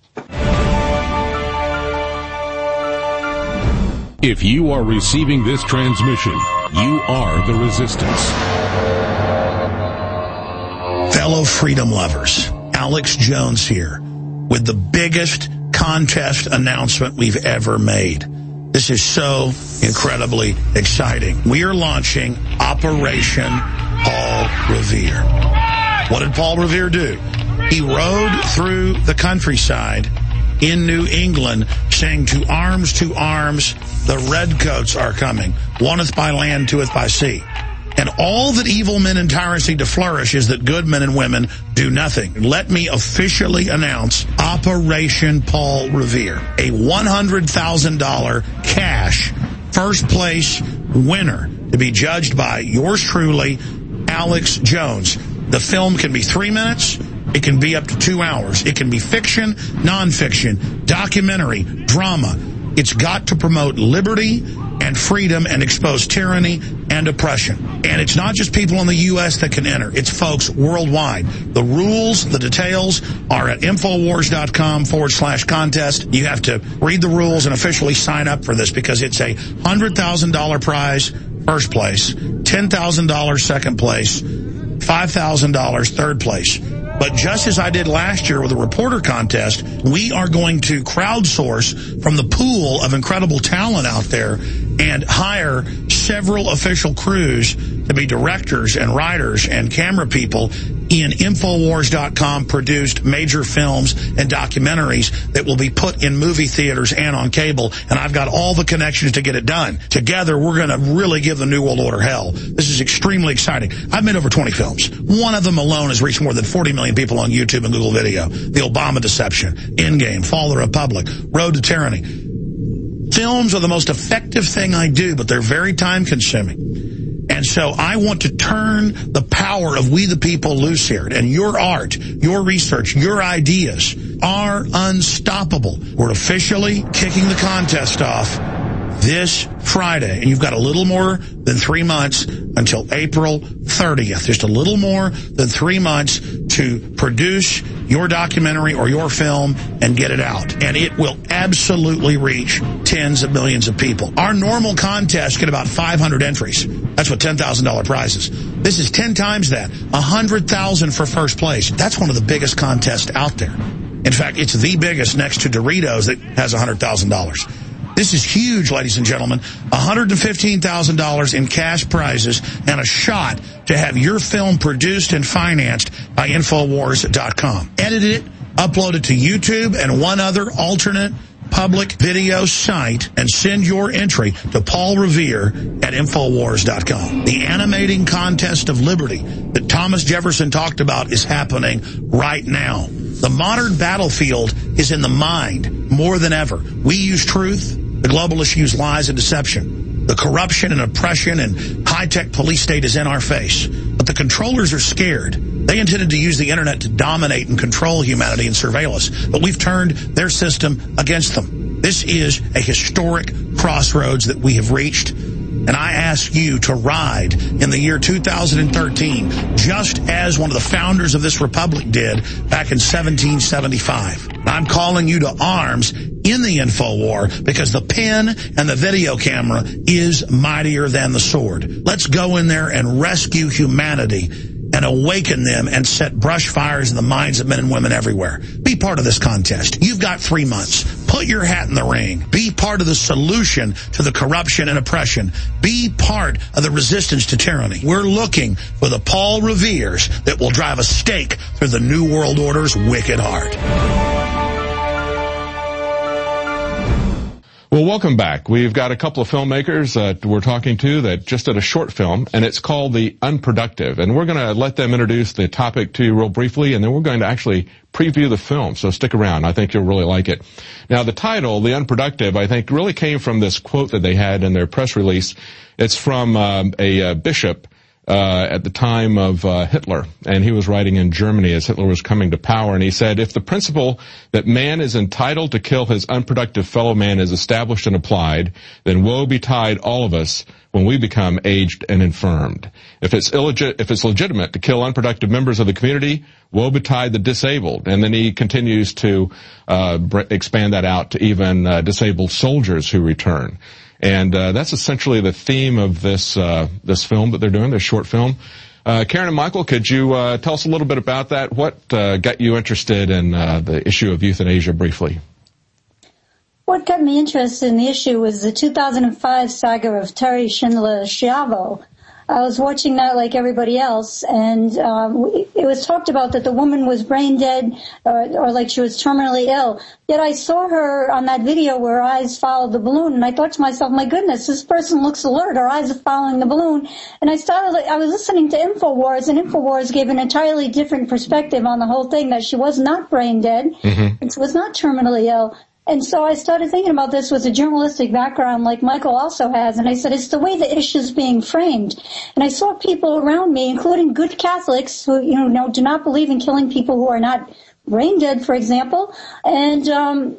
If you are receiving this transmission, you are the resistance. Fellow freedom lovers, Alex Jones here with the biggest contest announcement we've ever made. This is so incredibly exciting. We are launching Operation Paul Revere. What did Paul Revere do? He rode through the countryside in New England saying, to arms, to arms, the redcoats are coming. Oneth by land, twoeth by sea. And all that evil men and tyrants need to flourish is that good men and women do nothing. Let me officially announce Operation Paul Revere, a one hundred thousand dollars cash first place winner to be judged by yours truly, Alex Jones. The film can be three minutes. It can be up to two hours. It can be fiction, nonfiction, documentary, drama. It's got to promote liberty and freedom and expose tyranny and oppression. And it's not just people in the U S that can enter. It's folks worldwide. The rules, the details are at Infowars.com forward slash contest. You have to read the rules and officially sign up for this because it's a one hundred thousand dollars prize, first place, ten thousand dollars second place, five thousand dollars third place. But just as I did last year with the reporter contest, we are going to crowdsource from the pool of incredible talent out there and hire several official crews to be directors and writers and camera people in Infowars dot com produced major films and documentaries that will be put in movie theaters and on cable. And I've got all the connections to get it done. Together, we're going to really give the New World Order hell. This is extremely exciting. I've made over twenty films. One of them alone has reached more than forty million people on YouTube and Google Video. The Obama Deception, Endgame, Fall of the Republic, Road to Tyranny. Films are the most effective thing I do, but they're very time-consuming. And so I want to turn the power of we the people loose here. And your art, your research, your ideas are unstoppable. We're officially kicking the contest off this Friday. And you've got a little more than three months until April thirtieth. Just a little more than three months to produce your documentary or your film and get it out. And it will absolutely reach tens of millions of people. Our normal contest get about five hundred entries. That's what ten thousand dollars prizes. This is ten times that. one hundred thousand for first place. That's one of the biggest contests out there. In fact, it's the biggest next to Doritos that has one hundred thousand dollars. This is huge, ladies and gentlemen. one hundred fifteen thousand dollars in cash prizes and a shot to have your film produced and financed by Infowars dot com. Edit it, upload it to YouTube and one other alternate public video site, and send your entry to Paul Revere at Infowars dot com. The animating contest of liberty that Thomas Jefferson talked about is happening right now. The modern battlefield is in the mind more than ever. We use truth. The globalists use lies and deception. The corruption and oppression and high-tech police state is in our face. But the controllers are scared. They intended to use the internet to dominate and control humanity and surveil us. But we've turned their system against them. This is a historic crossroads that we have reached. And I ask you to ride in the year two thousand thirteen, just as one of the founders of this republic did back in seventeen seventy-five. I'm calling you to arms in the InfoWar because the pen and the video camera is mightier than the sword. Let's go in there and rescue humanity and awaken them and set brush fires in the minds of men and women everywhere. Be part of this contest. You've got three months. Put your hat in the ring. Be part of the solution to the corruption and oppression. Be part of the resistance to tyranny. We're looking for the Paul Reveres that will drive a stake through the New World Order's wicked heart. Well, welcome back. We've got a couple of filmmakers that we're talking to that just did a short film, and it's called The Unproductive. And we're going to let them introduce the topic to you real briefly, and then we're going to actually preview the film. So stick around. I think you'll really like it. Now, the title, The Unproductive, I think really came from this quote that they had in their press release. It's from um, a uh, bishop Uh, at the time of uh, Hitler, and he was writing in Germany as Hitler was coming to power, and he said, if the principle that man is entitled to kill his unproductive fellow man is established and applied, then woe betide all of us when we become aged and infirmed. If it's illegit- if it's legitimate to kill unproductive members of the community, woe betide the disabled. And then he continues to uh, br- expand that out to even uh, disabled soldiers who return. And uh, that's essentially the theme of this uh, this film that they're doing, this short film. Uh, Karen and Michael, could you uh, tell us a little bit about that? What uh, got you interested in uh, the issue of euthanasia briefly? What got me interested in the issue was the two thousand five saga of Terry Schindler Schiavo. I was watching that like everybody else, and um, it was talked about that the woman was brain dead or, or like she was terminally ill. Yet I saw her on that video where her eyes followed the balloon, and I thought to myself, my goodness, this person looks alert. Her eyes are following the balloon. And I started, I was listening to InfoWars, and InfoWars gave an entirely different perspective on the whole thing, that she was not brain dead, mm-hmm. and she was not terminally ill. And so I started thinking about this with a journalistic background like Michael also has, and I said, it's the way the issue is being framed. And I saw people around me, including good Catholics who, you know, do not believe in killing people who are not brain dead, for example, and um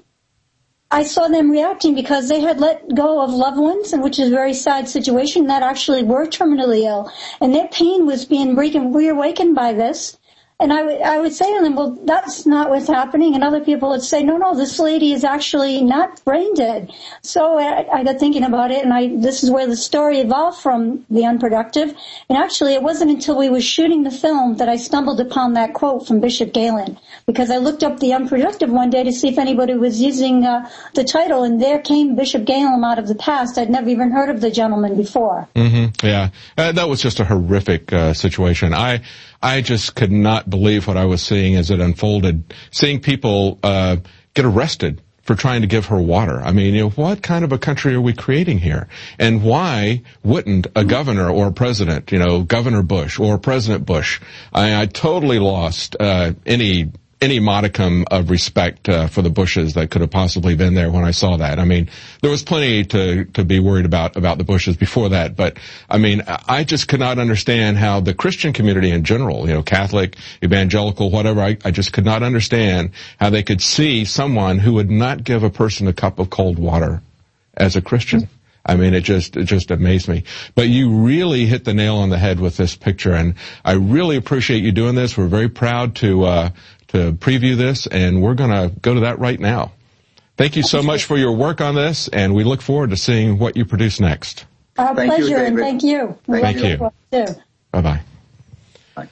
I saw them reacting because they had let go of loved ones, and which is a very sad situation, that actually were terminally ill, and their pain was being reawakened by this. And I, w- I would say to them, well, that's not what's happening. And other people would say, no, no, this lady is actually not brain dead. So I, I got thinking about it, and I, this is where the story evolved from The Unproductive. And actually, it wasn't until we were shooting the film that I stumbled upon that quote from Bishop Galen, because I looked up The Unproductive one day to see if anybody was using uh, the title, and there came Bishop Galen out of the past. I'd never even heard of the gentleman before. Mm-hmm. Yeah, uh, that was just a horrific uh, situation. I I just could not believe what I was seeing as it unfolded. Seeing people uh get arrested for trying to give her water. I mean, you know, what kind of a country are we creating here? And why wouldn't a governor or a president, you know, Governor Bush or President Bush? I, I totally lost uh any any modicum of respect uh, for the Bushes that could have possibly been there when I saw that. I mean, there was plenty to to be worried about about the Bushes before that, but I mean, I just could not understand how the Christian community in general, you know, Catholic, evangelical, whatever, I, I just could not understand how they could see someone who would not give a person a cup of cold water as a Christian. I mean, it just, it just amazed me. But you really hit the nail on the head with this picture, and I really appreciate you doing this. We're very proud to, uh, to preview this, and we're going to go to that right now. Thank you so much for your work on this, and we look forward to seeing what you produce next. Our thank pleasure, you, and thank you. Thank, thank you. you. Bye-bye. Bye.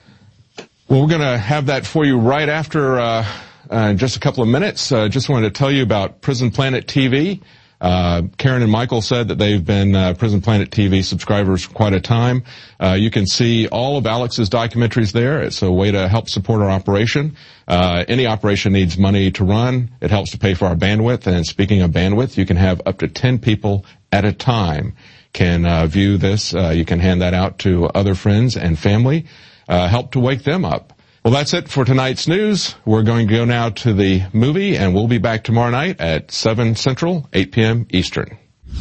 Well, we're going to have that for you right after uh, uh just a couple of minutes. Uh, just wanted to tell you about Prison Planet T V. Uh, Karen and Michael said that they've been uh, Prison Planet T V subscribers for quite a time. Uh, you can see all of Alex's documentaries there. It's a way to help support our operation. Uh, any operation needs money to run. It helps to pay for our bandwidth. And speaking of bandwidth, you can have up to ten people at a time can uh, view this. Uh, you can hand that out to other friends and family. Uh, help to wake them up. Well, that's it for tonight's news. We're going to go now to the movie, and we'll be back tomorrow night at seven Central, eight p.m. Eastern.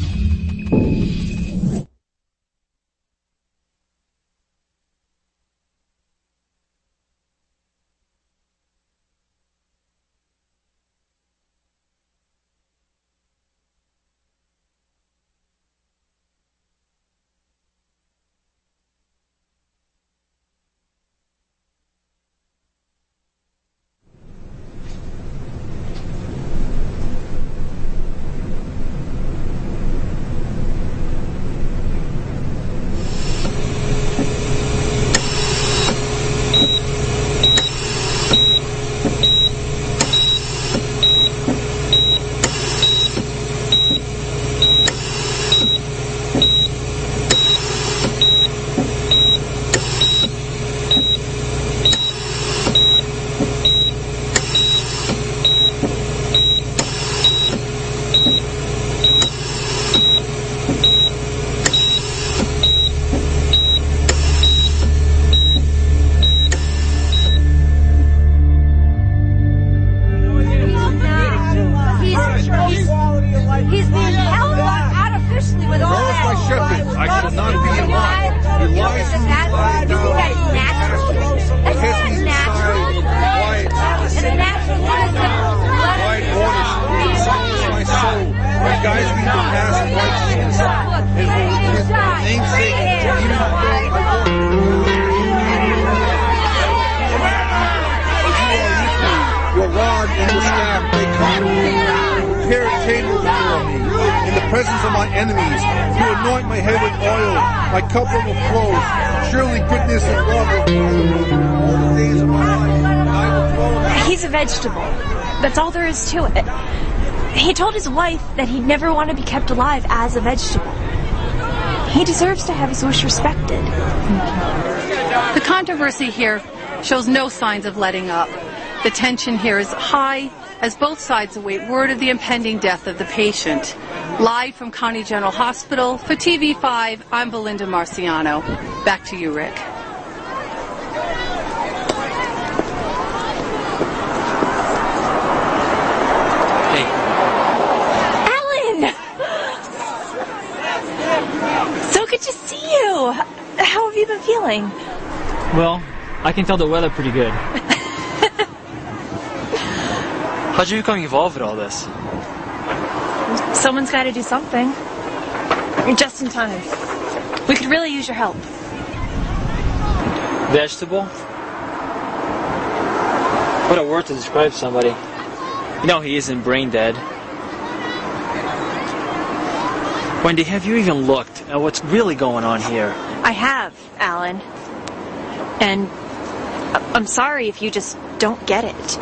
That's all there is to it. He told his wife that he'd never want to be kept alive as a vegetable. He deserves to have his wish respected. The controversy here shows no signs of letting up. The tension here is high as both sides await word of the impending death of the patient. Live from County General Hospital, for T V five, I'm Belinda Marciano. Back to you, Rick. Hey. Alan! So good to see you. How have you been feeling? Well, I can tell the weather pretty good. How'd you become involved with all this? Someone's got to do something. You're just in time. We could really use your help. Vegetable? What a word to describe somebody. You know he isn't brain dead. Wendy, have you even looked at what's really going on here? I have, Alan. And I'm sorry if you just don't get it.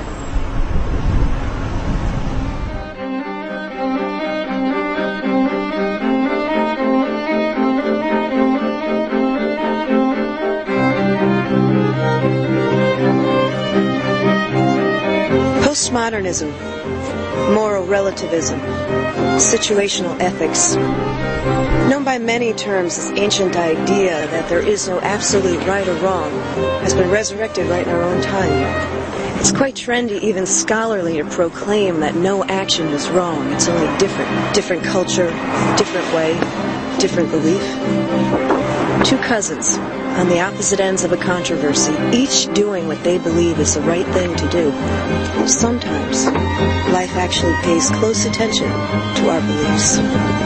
Postmodernism, moral relativism, situational ethics, known by many terms as ancient idea that there is no absolute right or wrong, has been resurrected right in our own time. It's quite trendy, even scholarly, to proclaim that no action is wrong. It's only different. Different culture, different way, different belief. Two cousins on the opposite ends of a controversy, each doing what they believe is the right thing to do. Sometimes, life actually pays close attention to our beliefs.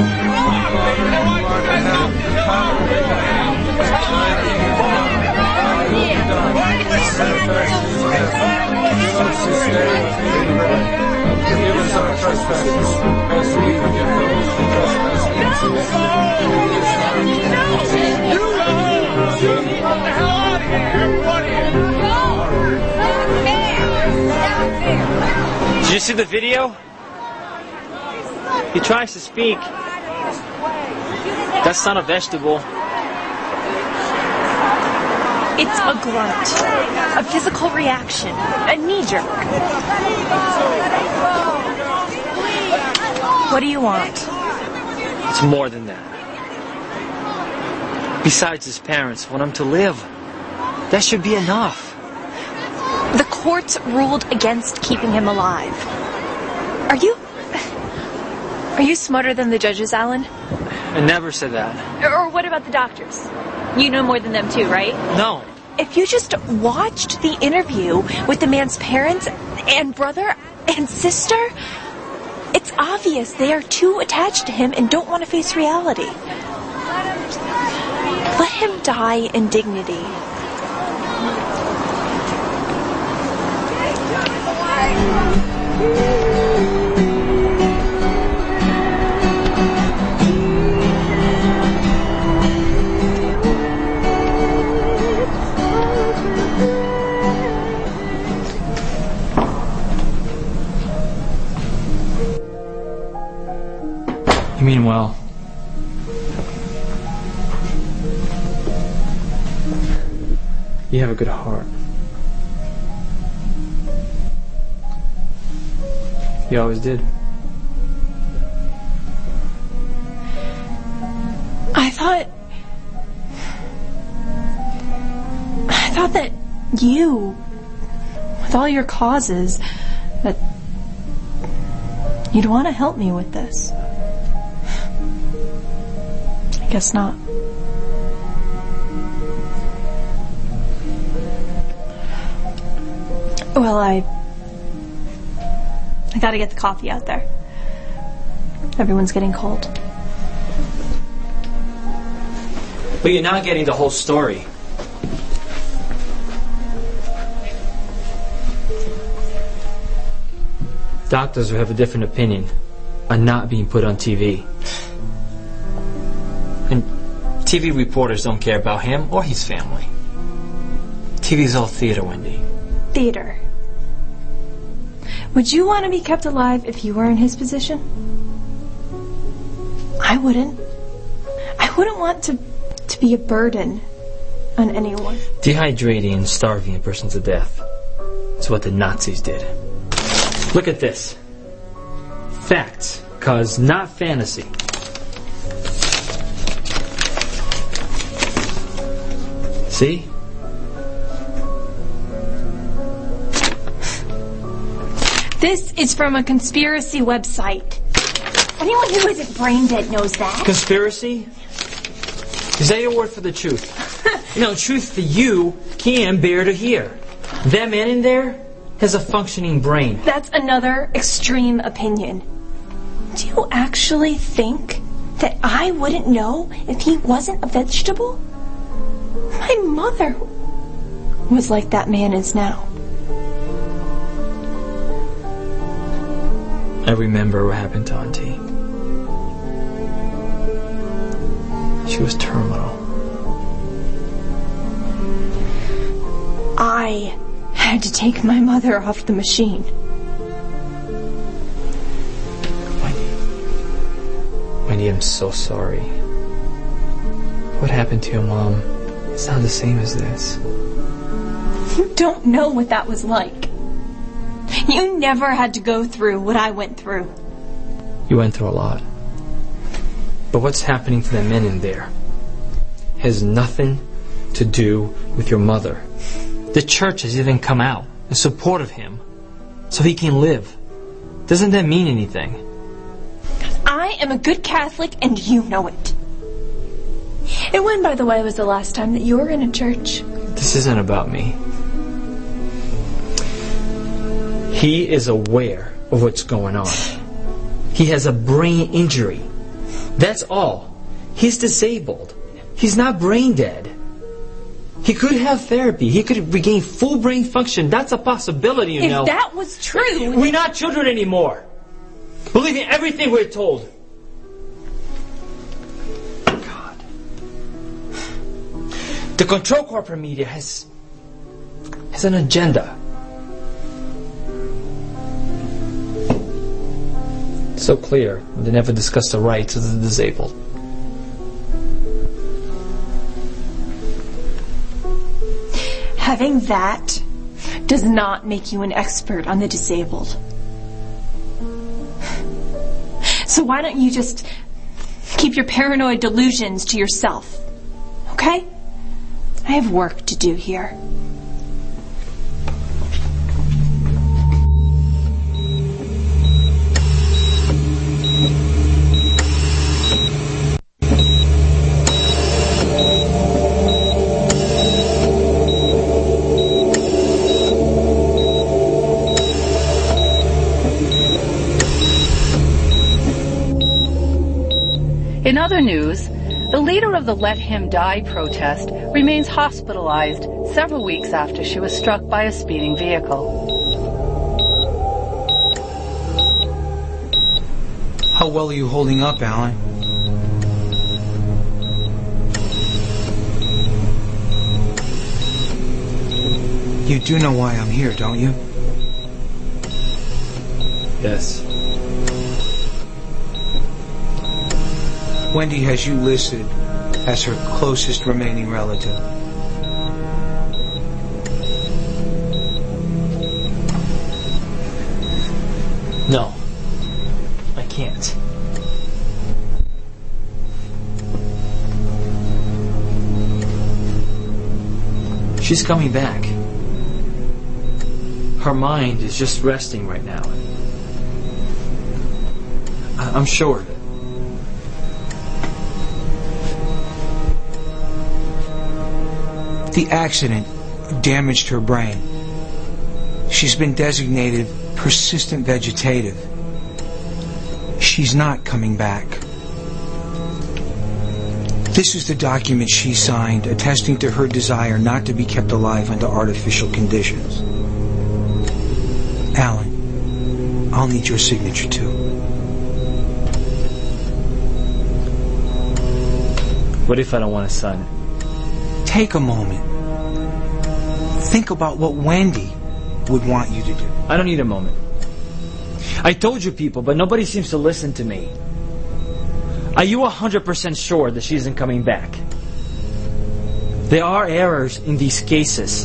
Did you see the video? He tries to speak. That's not a vegetable. It's a grunt, a physical reaction, a knee-jerk. What do you want? It's more than that. Besides, his parents want him to live. That should be enough. The courts ruled against keeping him alive. Are you... Are you smarter than the judges, Alan? I never said that. Or what about the doctors? You know more than them too, right? No. If you just watched the interview with the man's parents and brother and sister, it's obvious they are too attached to him and don't want to face reality. Let him die in dignity. You mean well. You have a good heart. You always did. I thought... I thought that you, with all your causes, that you'd want to help me with this. I guess not. Well, I... I gotta get the coffee out there. Everyone's getting cold. But you're not getting the whole story. Doctors who have a different opinion are not being put on T V. And T V reporters don't care about him or his family. T V's all theater, Wendy. Theater. Would you want to be kept alive if you were in his position? I wouldn't. I wouldn't want to, to be a burden on anyone. Dehydrating and starving a person to death is what the Nazis did. Look at this. Facts, cause not fantasy. See? This is from a conspiracy website. Anyone who isn't brain dead knows that. Conspiracy? Is that your word for the truth? You know, truth for you can bear to hear. That man in there has a functioning brain. That's another extreme opinion. Do you actually think that I wouldn't know if he wasn't a vegetable? My mother was like that man is now. I remember what happened to Auntie. She was terminal. I had to take my mother off the machine. Wendy. Wendy, I'm so sorry. What happened to your mom? It's not the same as this. You don't know what that was like. You never had to go through what I went through. You went through a lot. But what's happening to the men in there has nothing to do with your mother. The church has even come out in support of him so he can live. Doesn't that mean anything? I am a good Catholic and you know it. And when, by the way, was the last time that you were in a church? This isn't about me. He is aware of what's going on. He has a brain injury. That's all. He's disabled. He's not brain dead. He could have therapy. He could regain full brain function. That's a possibility, you if know. If that was true... We're not children anymore. Believing everything we're told. God. The control corporate media has... has an agenda. So clear, they never discuss the rights of the disabled. Having that does not make you an expert on the disabled. So why don't you just keep your paranoid delusions to yourself? Okay? I have work to do here. In other news, the leader of the Let Him Die protest remains hospitalized several weeks after she was struck by a speeding vehicle. How well are you holding up, Alan? You do know why I'm here, don't you? Yes. Wendy has you listed as her closest remaining relative. No. I can't. She's coming back. Her mind is just resting right now. I- I'm sure of it. The accident damaged her brain. She's been designated persistent vegetative. She's not coming back. This is the document she signed attesting to her desire not to be kept alive under artificial conditions. Alan, I'll need your signature too. What if I don't want to sign it? Take a moment. Think about what Wendy would want you to do. I don't need a moment. I told you people, but nobody seems to listen to me. Are you one hundred percent sure that she isn't coming back? There are errors in these cases.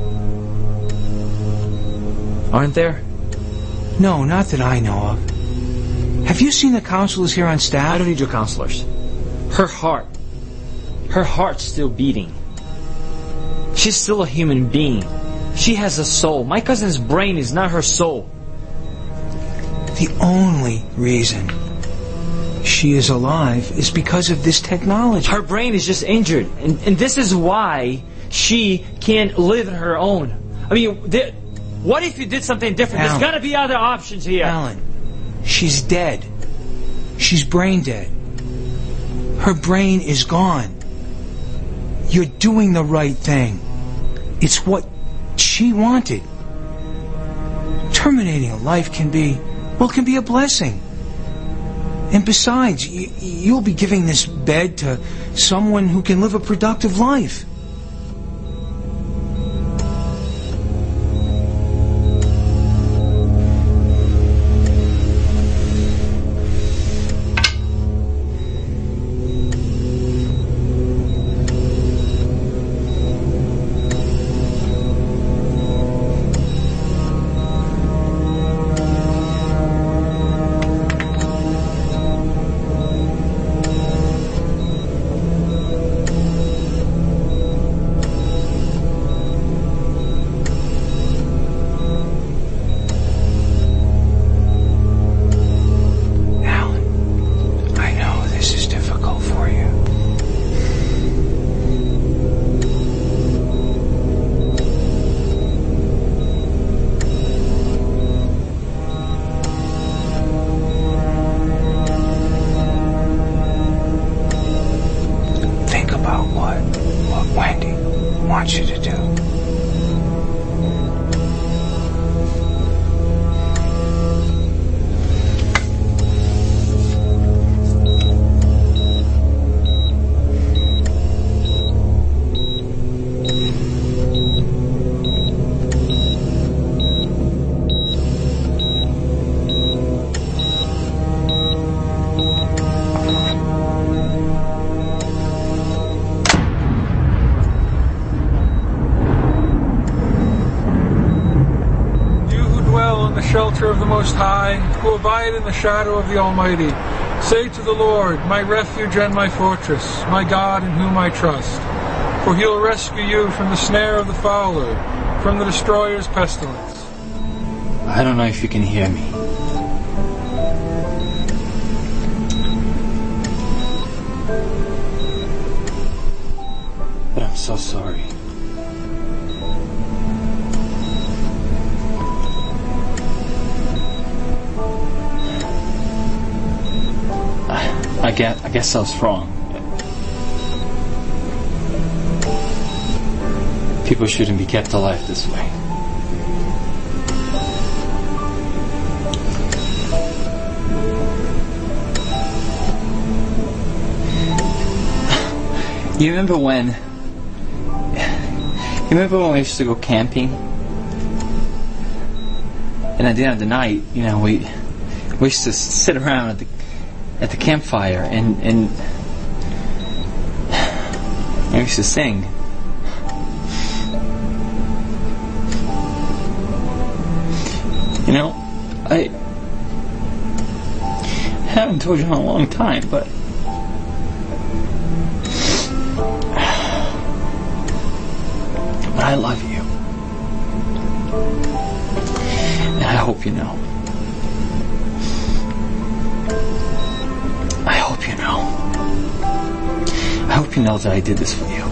Aren't there? No, not that I know of. Have you seen the counselors here on staff? I don't need your counselors. Her heart. Her heart's still beating. She's still a human being. She has a soul. My cousin's brain is not her soul. The only reason she is alive is because of this technology. Her brain is just injured. And, and this is why she can't live on her own. I mean, there, what if you did something different? Alan, There's got to be other options here. Alan, she's dead. She's brain dead. Her brain is gone. You're doing the right thing. It's what she wanted. Terminating a life can be, well, can be a blessing. And besides, y- you'll be giving this bed to someone who can live a productive life. Of the Most High, who abide in the shadow of the Almighty, say to the Lord, my refuge and my fortress, my God in whom I trust. For he will rescue you from the snare of the fowler, from the destroyer's pestilence. I don't know if you can hear me. But I'm so sorry. I guess, I guess I was wrong. People shouldn't be kept alive this way. You remember when... You remember when we used to go camping? And at the end of the night, you know, we, we used to sit around at the at the campfire and and I used to sing. You know, I, I haven't told you in a long time, but but I love you, and I hope you know. I hope you know. I hope you know that I did this for you.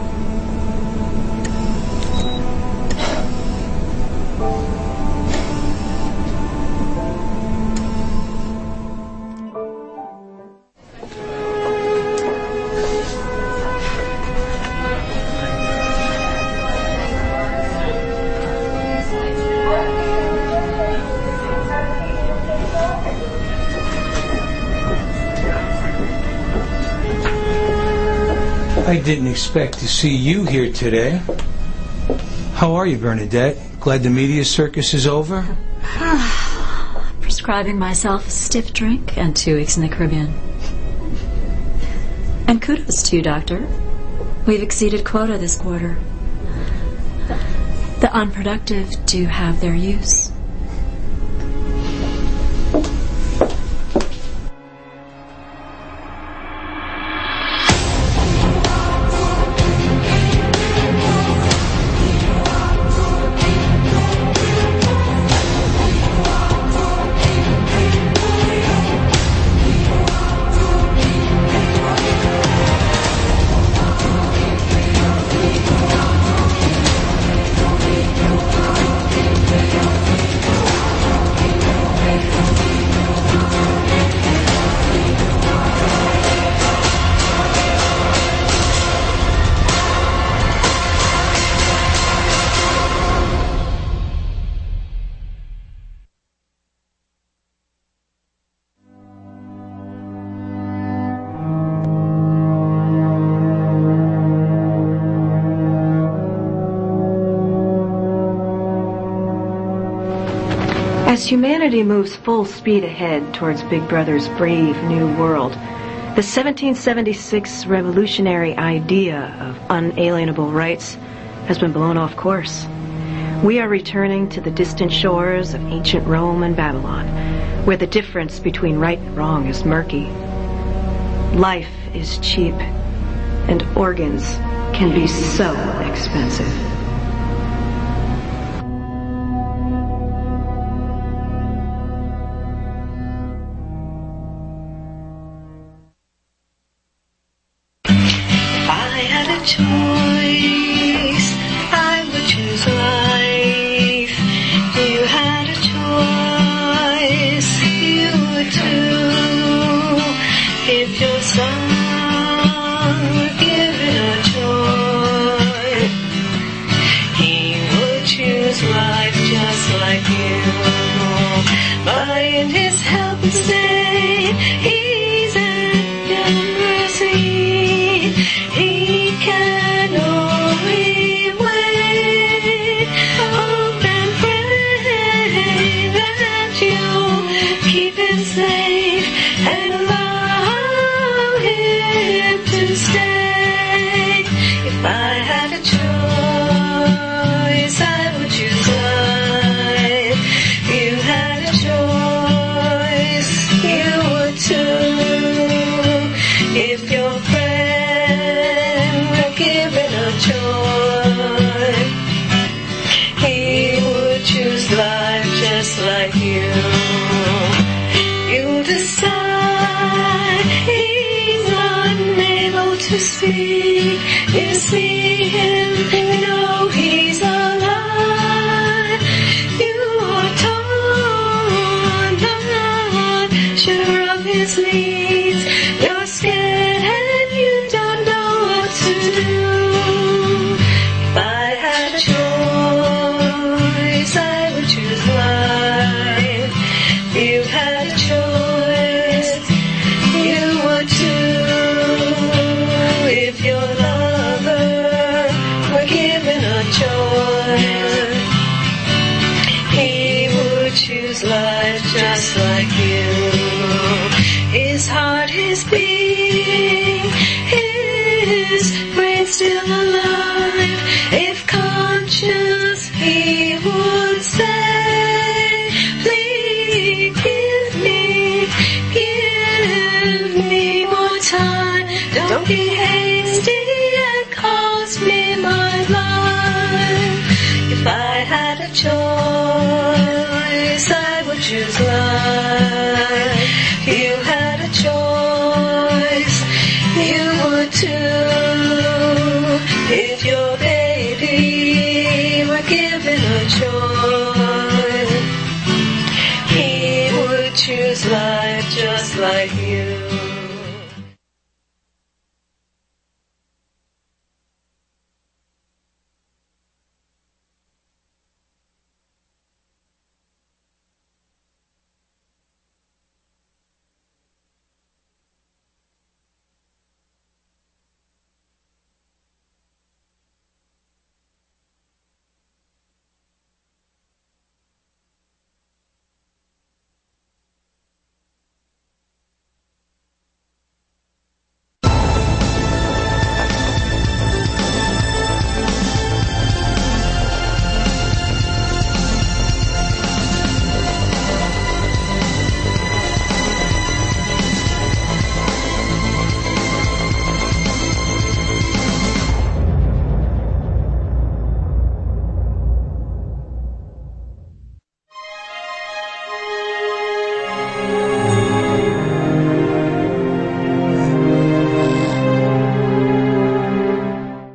I didn't expect to see you here today. How are you, Bernadette? Glad the media circus is over? Prescribing myself a stiff drink and two weeks in the Caribbean. And kudos to you, Doctor. We've exceeded quota this quarter. The unproductive do have their use. As humanity moves full speed ahead towards Big Brother's brave new world, the seventeen seventy-six revolutionary idea of unalienable rights has been blown off course. We are returning to the distant shores of ancient Rome and Babylon, where the difference between right and wrong is murky. Life is cheap, and organs can be so expensive. Choice, I would choose life. You had a choice, you would too. If your son were given a choice, he would choose life just like you. But in his helpless state, he's at your mercy. He can only wait, hope and pray that you'll keep him safe and allow him to stay. If I had a choice, I would choose life. You had a choice, you would too. If your friend were given a choice, he would choose life just like you. You decide he's unable to speak. You see him, you know he's alive. You are torn, not sure of his needs. You're scared and you don't know what to do. If I had a choice, I would choose life. You had a choice, you would too. If your lover were given a choice, he would choose life just like you. His heart is beating, his brain still alive. If conscious, he would say, please give me, give me more time. Don't be hasty and cost me my life. If I had a choice, I would choose life. You had a choice, you would too. If your baby were given a choice,